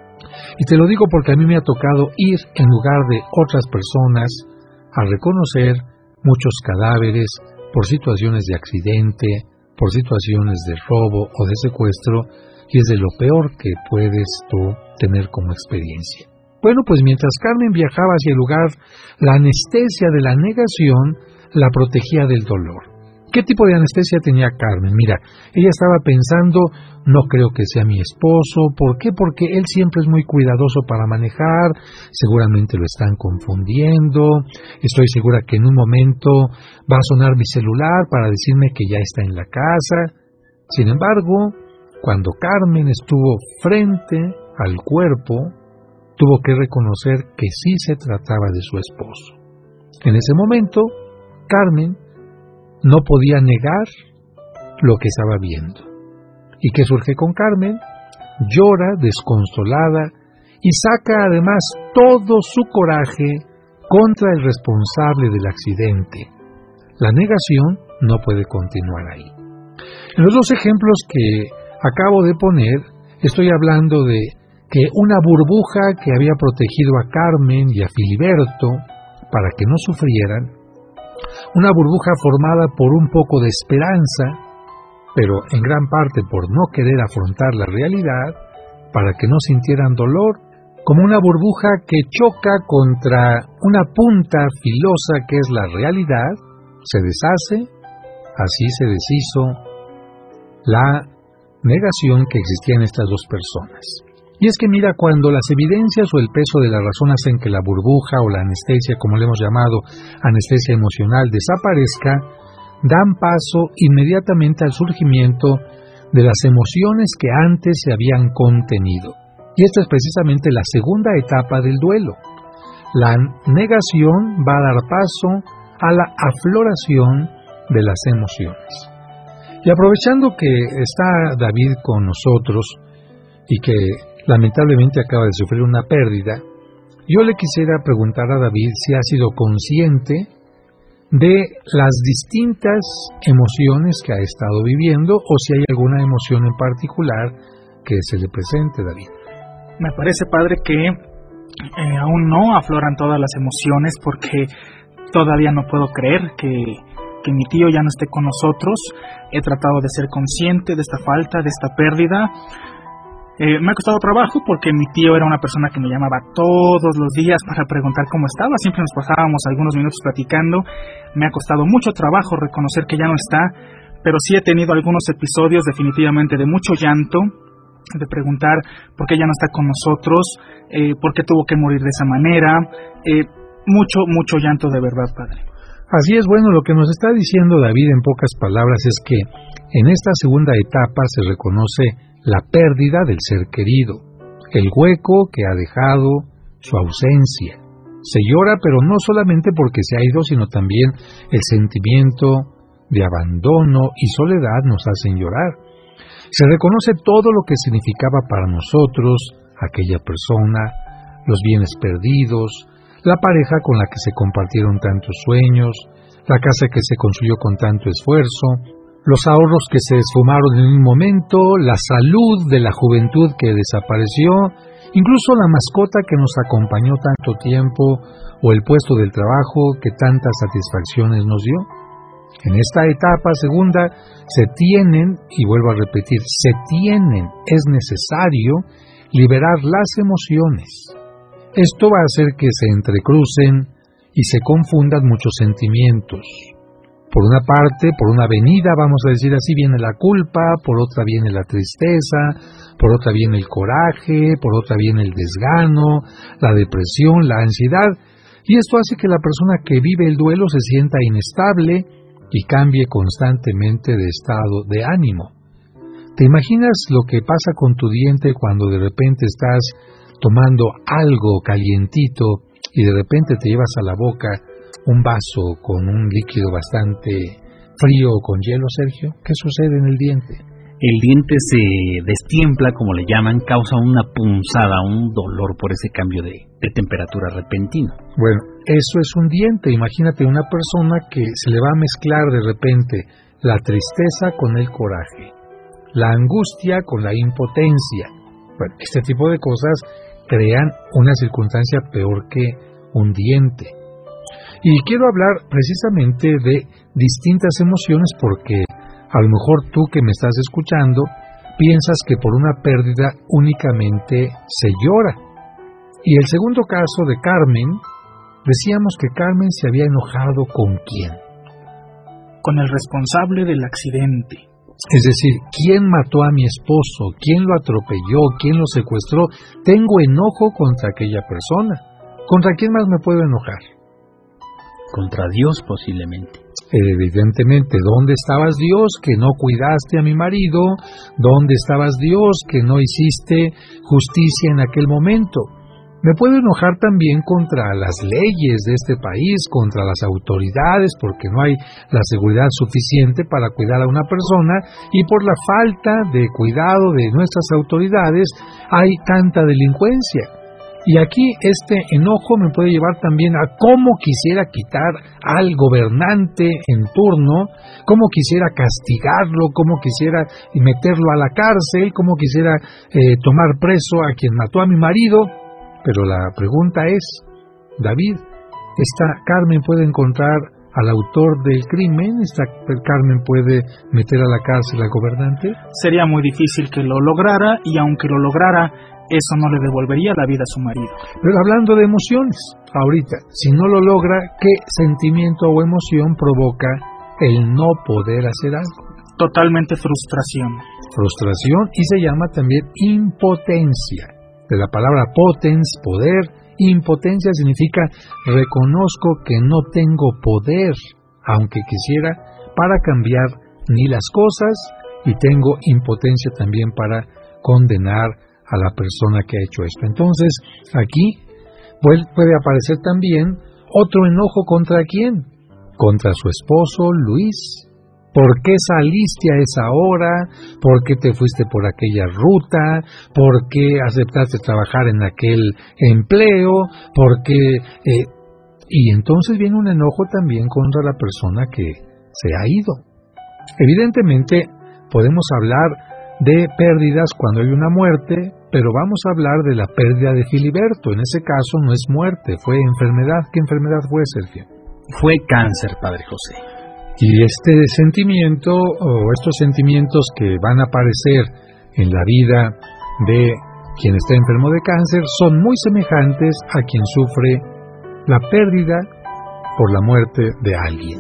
Y te lo digo porque a mí me ha tocado ir en lugar de otras personas a reconocer muchos cadáveres por situaciones de accidente, por situaciones de robo o de secuestro, y es de lo peor que puedes tú tener como experiencia. Bueno, pues mientras Carmen viajaba hacia el lugar, la anestesia de la negación la protegía del dolor. ¿Qué tipo de anestesia tenía Carmen? Mira, ella estaba pensando: no creo que sea mi esposo. ¿Por qué? Porque él siempre es muy cuidadoso para manejar, seguramente lo están confundiendo, estoy segura que en un momento va a sonar mi celular para decirme que ya está en la casa. Sin embargo, cuando Carmen estuvo frente al cuerpo, tuvo que reconocer que sí se trataba de su esposo. En ese momento, Carmen no podía negar lo que estaba viendo. ¿Y qué surge con Carmen? Llora desconsolada y saca además todo su coraje contra el responsable del accidente. La negación no puede continuar ahí. En los dos ejemplos que acabo de poner, estoy hablando de que una burbuja que había protegido a Carmen y a Filiberto para que no sufrieran, una burbuja formada por un poco de esperanza, pero en gran parte por no querer afrontar la realidad, para que no sintieran dolor, como una burbuja que choca contra una punta filosa que es la realidad, se deshace. Así se deshizo la negación que existía en estas dos personas. Y es que mira, cuando las evidencias o el peso de la razón hacen que la burbuja o la anestesia, como le hemos llamado, anestesia emocional, desaparezca, dan paso inmediatamente al surgimiento de las emociones que antes se habían contenido. Y esta es precisamente la segunda etapa del duelo. La negación va a dar paso a la afloración de las emociones. Y aprovechando que está David con nosotros y que lamentablemente acaba de sufrir una pérdida, yo le quisiera preguntar a David si ha sido consciente de las distintas emociones que ha estado viviendo o si hay alguna emoción en particular que se le presente, David. Me parece, padre, que eh, aún no afloran todas las emociones porque todavía no puedo creer que, que mi tío ya no esté con nosotros. He tratado de ser consciente de esta falta, de esta pérdida. Eh, me ha costado trabajo porque mi tío era una persona que me llamaba todos los días para preguntar cómo estaba. Siempre nos pasábamos algunos minutos platicando. Me ha costado mucho trabajo reconocer que ya no está, pero sí he tenido algunos episodios definitivamente de mucho llanto, de preguntar por qué ya no está con nosotros, eh, por qué tuvo que morir de esa manera. Eh, mucho, mucho llanto de verdad, padre. Así es. Bueno, lo que nos está diciendo David en pocas palabras es que en esta segunda etapa se reconoce la pérdida del ser querido, el hueco que ha dejado, su ausencia. Se llora, pero no solamente porque se ha ido, sino también el sentimiento de abandono y soledad nos hacen llorar. Se reconoce todo lo que significaba para nosotros aquella persona, los bienes perdidos, la pareja con la que se compartieron tantos sueños, la casa que se construyó con tanto esfuerzo, los ahorros que se esfumaron en un momento, la salud de la juventud que desapareció, incluso la mascota que nos acompañó tanto tiempo o el puesto del trabajo que tantas satisfacciones nos dio. En esta etapa segunda se tienen, y vuelvo a repetir, se tienen, es necesario liberar las emociones. Esto va a hacer que se entrecrucen y se confundan muchos sentimientos. Por una parte, por una avenida, vamos a decir así, viene la culpa, por otra viene la tristeza, por otra viene el coraje, por otra viene el desgano, la depresión, la ansiedad, y esto hace que la persona que vive el duelo se sienta inestable y cambie constantemente de estado de ánimo. ¿Te imaginas lo que pasa con tu diente cuando de repente estás tomando algo calientito y de repente te llevas a la boca un vaso con un líquido bastante frío o con hielo, Sergio? ¿Qué sucede en el diente? El diente se destiempla, como le llaman, causa una punzada, un dolor por ese cambio de, de temperatura repentino. Bueno, eso es un diente. Imagínate una persona que se le va a mezclar de repente la tristeza con el coraje, la angustia con la impotencia. Bueno, este tipo de cosas crean una circunstancia peor que un diente. Y quiero hablar precisamente de distintas emociones porque a lo mejor tú que me estás escuchando piensas que por una pérdida únicamente se llora. Y el segundo caso de Carmen, decíamos que Carmen se había enojado ¿con quién? Con el responsable del accidente. Es decir, ¿quién mató a mi esposo? ¿Quién lo atropelló? ¿Quién lo secuestró? Tengo enojo contra aquella persona. ¿Contra quién más me puedo enojar? Contra Dios posiblemente. Evidentemente, ¿dónde estabas Dios que no cuidaste a mi marido? ¿Dónde estabas Dios que no hiciste justicia en aquel momento? Me puedo enojar también contra las leyes de este país, contra las autoridades, porque no hay la seguridad suficiente para cuidar a una persona, y por la falta de cuidado de nuestras autoridades hay tanta delincuencia. Y aquí este enojo me puede llevar también a cómo quisiera quitar al gobernante en turno, cómo quisiera castigarlo, cómo quisiera meterlo a la cárcel, cómo quisiera eh, tomar preso a quien mató a mi marido. Pero la pregunta es, David, ¿esta Carmen puede encontrar al autor del crimen? ¿Esta Carmen puede meter a la cárcel al gobernante? Sería muy difícil que lo lograra, y aunque lo lograra, eso no le devolvería la vida a su marido. Pero hablando de emociones, ahorita, si no lo logra, ¿qué sentimiento o emoción provoca el no poder hacer algo? Totalmente frustración. Frustración, y se llama también impotencia. De la palabra potens, poder, impotencia significa reconozco que no tengo poder, aunque quisiera, para cambiar ni las cosas, y tengo impotencia también para condenar a la persona que ha hecho esto. Entonces, aquí puede aparecer también otro enojo ¿contra quién? Contra su esposo Luis. ¿Por qué saliste a esa hora? ¿Por qué te fuiste por aquella ruta? ¿Por qué aceptaste trabajar en aquel empleo? ¿Por qué? Eh, y entonces viene un enojo también contra la persona que se ha ido. Evidentemente, podemos hablar de pérdidas cuando hay una muerte, pero vamos a hablar de la pérdida de Filiberto. En ese caso no es muerte, fue enfermedad. ¿Qué enfermedad fue, Sergio? Fue cáncer, Padre José. Y este sentimiento, o estos sentimientos que van a aparecer en la vida de quien está enfermo de cáncer son muy semejantes a quien sufre la pérdida por la muerte de alguien.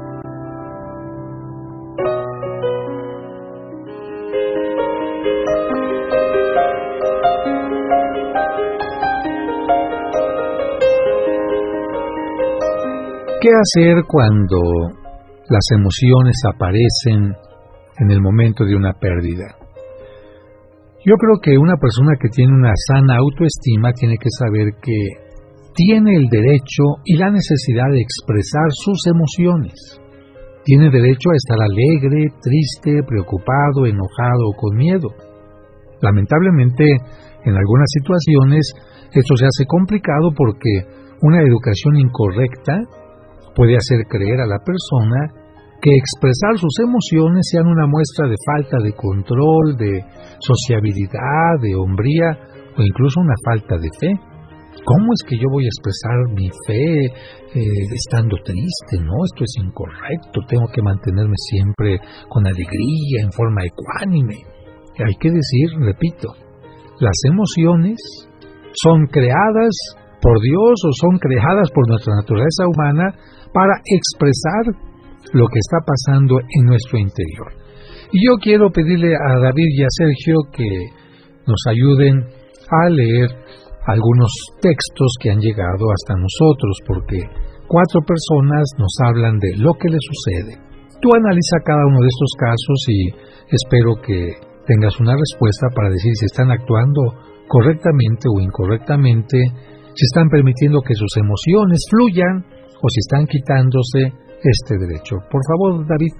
¿Qué hacer cuando las emociones aparecen en el momento de una pérdida? Yo creo que una persona que tiene una sana autoestima tiene que saber que tiene el derecho y la necesidad de expresar sus emociones. Tiene derecho a estar alegre, triste, preocupado, enojado o con miedo. Lamentablemente, en algunas situaciones, esto se hace complicado porque una educación incorrecta puede hacer creer a la persona que expresar sus emociones sean una muestra de falta de control, de sociabilidad, de hombría o incluso una falta de fe. ¿Cómo es que yo voy a expresar mi fe eh, estando triste? No, esto es incorrecto, tengo que mantenerme siempre con alegría, en forma ecuánime. Hay que decir, repito, las emociones son creadas por Dios o son creadas por nuestra naturaleza humana para expresar lo que está pasando en nuestro interior. Y yo quiero pedirle a David y a Sergio que nos ayuden a leer algunos textos que han llegado hasta nosotros, porque cuatro personas nos hablan de lo que les sucede. Tú analiza cada uno de estos casos y espero que tengas una respuesta para decir si están actuando correctamente o incorrectamente, si están permitiendo que sus emociones fluyan o si están quitándose este derecho. Por favor, David.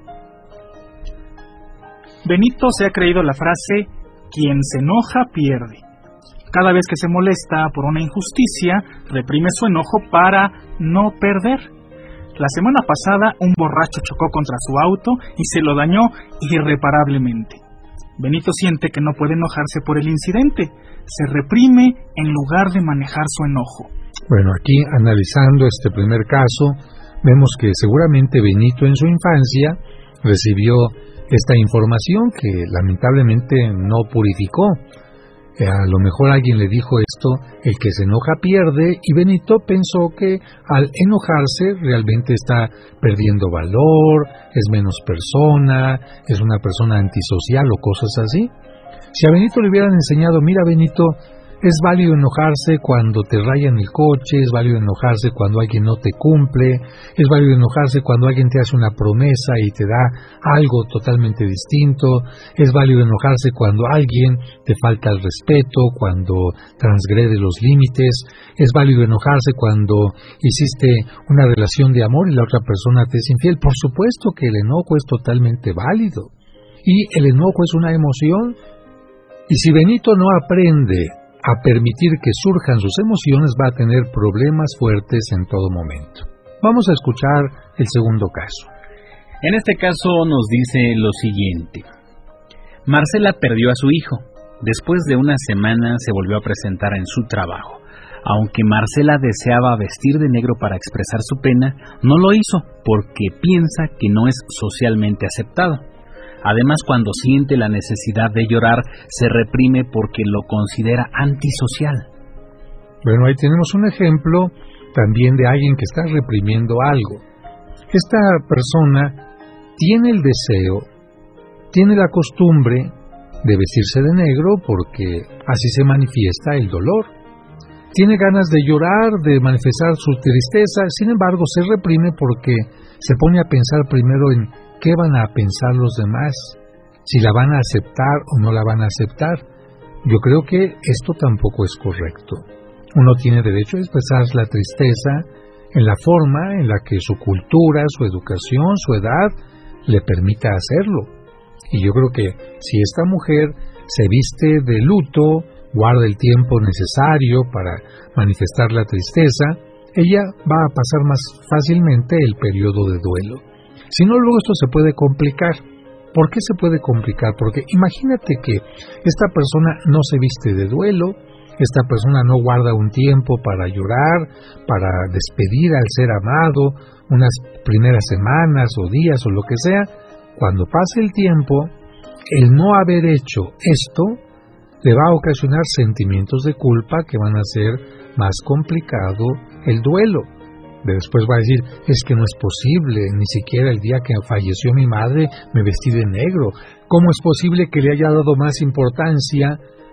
Benito se ha creído la frase, quien se enoja pierde. Cada vez que se molesta por una injusticia, reprime su enojo para no perder. La semana pasada, un borracho chocó contra su auto y se lo dañó irreparablemente. Benito siente que no puede enojarse por el incidente. Se reprime en lugar de manejar su enojo. Bueno, aquí analizando este primer caso, vemos que seguramente Benito en su infancia recibió esta información que lamentablemente no purificó. A lo mejor alguien le dijo esto, el que se enoja pierde, y Benito pensó que al enojarse realmente está perdiendo valor, es menos persona, es una persona antisocial o cosas así. Si a Benito le hubieran enseñado, mira Benito, es válido enojarse cuando te rayan el coche, es válido enojarse cuando alguien no te cumple, es válido enojarse cuando alguien te hace una promesa y te da algo totalmente distinto, es válido enojarse cuando alguien te falta el respeto, cuando transgrede los límites, es válido enojarse cuando hiciste una relación de amor y la otra persona te es infiel. Por supuesto que el enojo es totalmente válido y el enojo es una emoción, y si Benito no aprende a permitir que surjan sus emociones, va a tener problemas fuertes en todo momento. Vamos a escuchar el segundo caso. En este caso nos dice lo siguiente. Marcela perdió a su hijo. Después de una semana se volvió a presentar en su trabajo. Aunque Marcela deseaba vestir de negro para expresar su pena, no lo hizo porque piensa que no es socialmente aceptado. Además, cuando siente la necesidad de llorar, se reprime porque lo considera antisocial. Bueno, ahí tenemos un ejemplo también de alguien que está reprimiendo algo. Esta persona tiene el deseo, tiene la costumbre de vestirse de negro porque así se manifiesta el dolor. Tiene ganas de llorar, de manifestar su tristeza, sin embargo se reprime porque se pone a pensar primero en ¿qué van a pensar los demás? ¿Si la van a aceptar o no la van a aceptar? Yo creo que esto tampoco es correcto. Uno tiene derecho a expresar la tristeza en la forma en la que su cultura, su educación, su edad le permita hacerlo. Y yo creo que si esta mujer se viste de luto, guarda el tiempo necesario para manifestar la tristeza, ella va a pasar más fácilmente el periodo de duelo. Si no, luego esto se puede complicar. ¿Por qué se puede complicar? Porque imagínate que esta persona no se viste de duelo, esta persona no guarda un tiempo para llorar, para despedir al ser amado, unas primeras semanas o días o lo que sea. Cuando pase el tiempo, el no haber hecho esto le va a ocasionar sentimientos de culpa que van a hacer más complicado el duelo. Después va a decir, es que no es posible, ni siquiera el día que falleció mi madre me vestí de negro. ¿Cómo es posible que le haya dado más importancia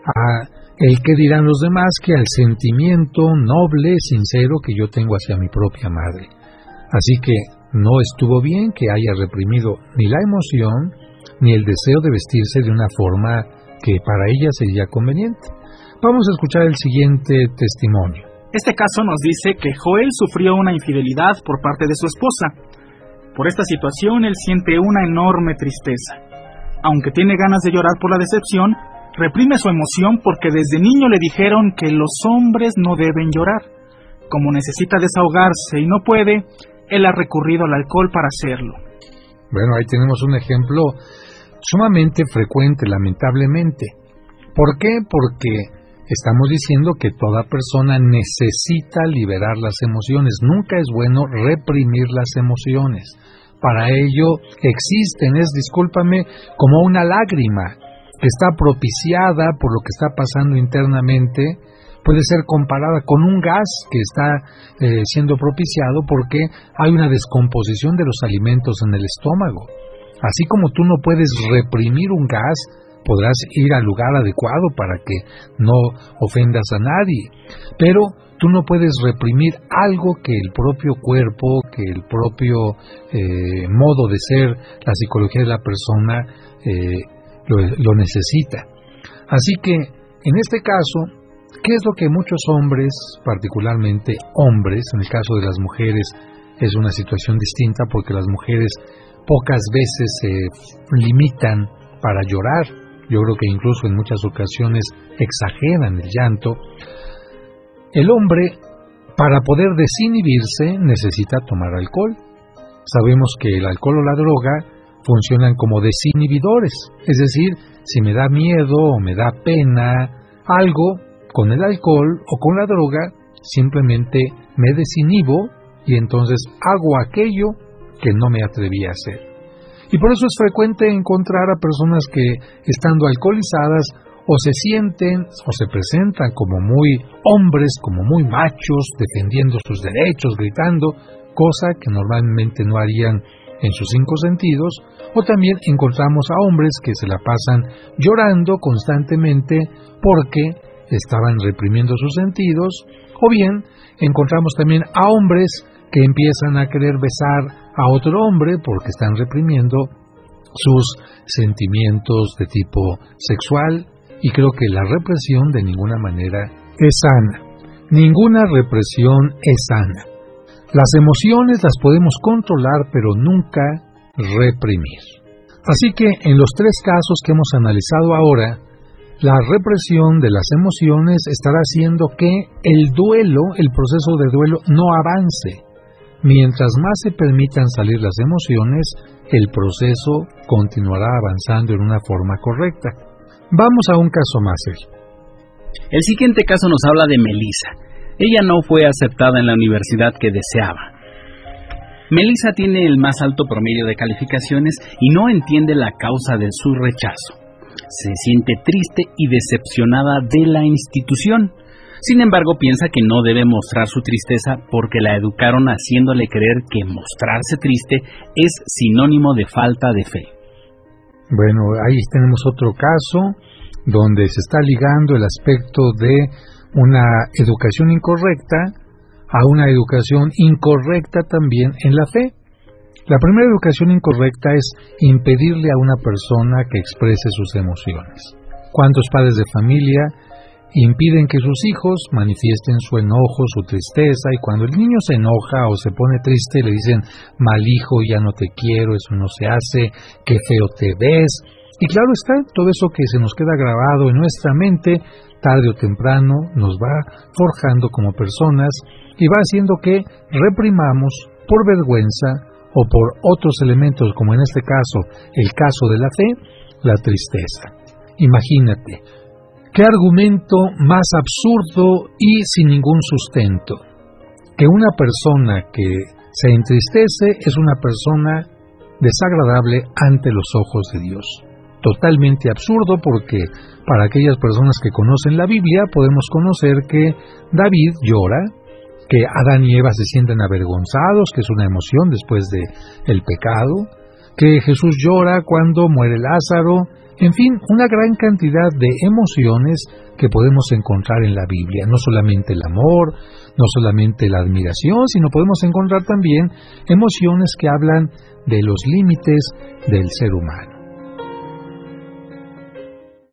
a el que dirán los demás que al sentimiento noble, sincero que yo tengo hacia mi propia madre? Así que no estuvo bien que haya reprimido ni la emoción, ni el deseo de vestirse de una forma que para ella sería conveniente. Vamos a escuchar el siguiente testimonio. Este caso nos dice que Joel sufrió una infidelidad por parte de su esposa. Por esta situación, él siente una enorme tristeza. Aunque tiene ganas de llorar por la decepción, reprime su emoción porque desde niño le dijeron que los hombres no deben llorar. Como necesita desahogarse y no puede, él ha recurrido al alcohol para hacerlo. Bueno, ahí tenemos un ejemplo sumamente frecuente, lamentablemente. ¿Por qué? Porque estamos diciendo que toda persona necesita liberar las emociones. Nunca es bueno reprimir las emociones. Para ello existen, es, discúlpame, como una lágrima que está propiciada por lo que está pasando internamente. Puede ser comparada con un gas que está eh, siendo propiciado porque hay una descomposición de los alimentos en el estómago. Así como tú no puedes reprimir un gas, podrás ir al lugar adecuado para que no ofendas a nadie. Pero tú no puedes reprimir algo que el propio cuerpo, que el propio eh, modo de ser, la psicología de la persona eh, lo, lo necesita. Así que, en este caso, ¿qué es lo que muchos hombres, particularmente hombres, en el caso de las mujeres es una situación distinta porque las mujeres pocas veces se limitan para llorar? Yo creo que incluso en muchas ocasiones exageran el llanto. El hombre, para poder desinhibirse, necesita tomar alcohol. Sabemos que el alcohol o la droga funcionan como desinhibidores, es decir, si me da miedo o me da pena algo, con el alcohol o con la droga, simplemente me desinhibo y entonces hago aquello que no me atreví a hacer. Y por eso es frecuente encontrar a personas que, estando alcoholizadas, o se sienten o se presentan como muy hombres, como muy machos, defendiendo sus derechos, gritando, cosa que normalmente no harían en sus cinco sentidos, o también encontramos a hombres que se la pasan llorando constantemente porque estaban reprimiendo sus sentidos, o bien encontramos también a hombres que empiezan a querer besar a otro hombre porque están reprimiendo sus sentimientos de tipo sexual, y creo que la represión de ninguna manera es sana. Ninguna represión es sana. Las emociones las podemos controlar, pero nunca reprimir. Así que en los tres casos que hemos analizado ahora, la represión de las emociones estará haciendo que el duelo, el proceso de duelo, no avance. Mientras más se permitan salir las emociones, el proceso continuará avanzando en una forma correcta. Vamos a un caso más, Sergio. El siguiente caso nos habla de Melissa. Ella no fue aceptada en la universidad que deseaba. Melissa tiene el más alto promedio de calificaciones y no entiende la causa de su rechazo. Se siente triste y decepcionada de la institución. Sin embargo, piensa que no debe mostrar su tristeza porque la educaron haciéndole creer que mostrarse triste es sinónimo de falta de fe. Bueno, ahí tenemos otro caso donde se está ligando el aspecto de una educación incorrecta a una educación incorrecta también en la fe. La primera educación incorrecta es impedirle a una persona que exprese sus emociones. ¿Cuántos padres de familia impiden que sus hijos manifiesten su enojo, su tristeza, y cuando el niño se enoja o se pone triste le dicen, mal hijo, ya no te quiero, eso no se hace, qué feo te ves? Y claro está, todo eso que se nos queda grabado en nuestra mente, tarde o temprano nos va forjando como personas y va haciendo que reprimamos por vergüenza o por otros elementos, como en este caso, el caso de la fe, la tristeza. Imagínate, ¿qué argumento más absurdo y sin ningún sustento? Que una persona que se entristece es una persona desagradable ante los ojos de Dios. totalmente absurdo, porque para aquellas personas que conocen la Biblia podemos conocer que David llora, que Adán y Eva se sienten avergonzados, que es una emoción después de el pecado, que Jesús llora cuando muere Lázaro, en fin, una gran cantidad de emociones que podemos encontrar en la Biblia, no solamente el amor, no solamente la admiración, sino podemos encontrar también emociones que hablan de los límites del ser humano.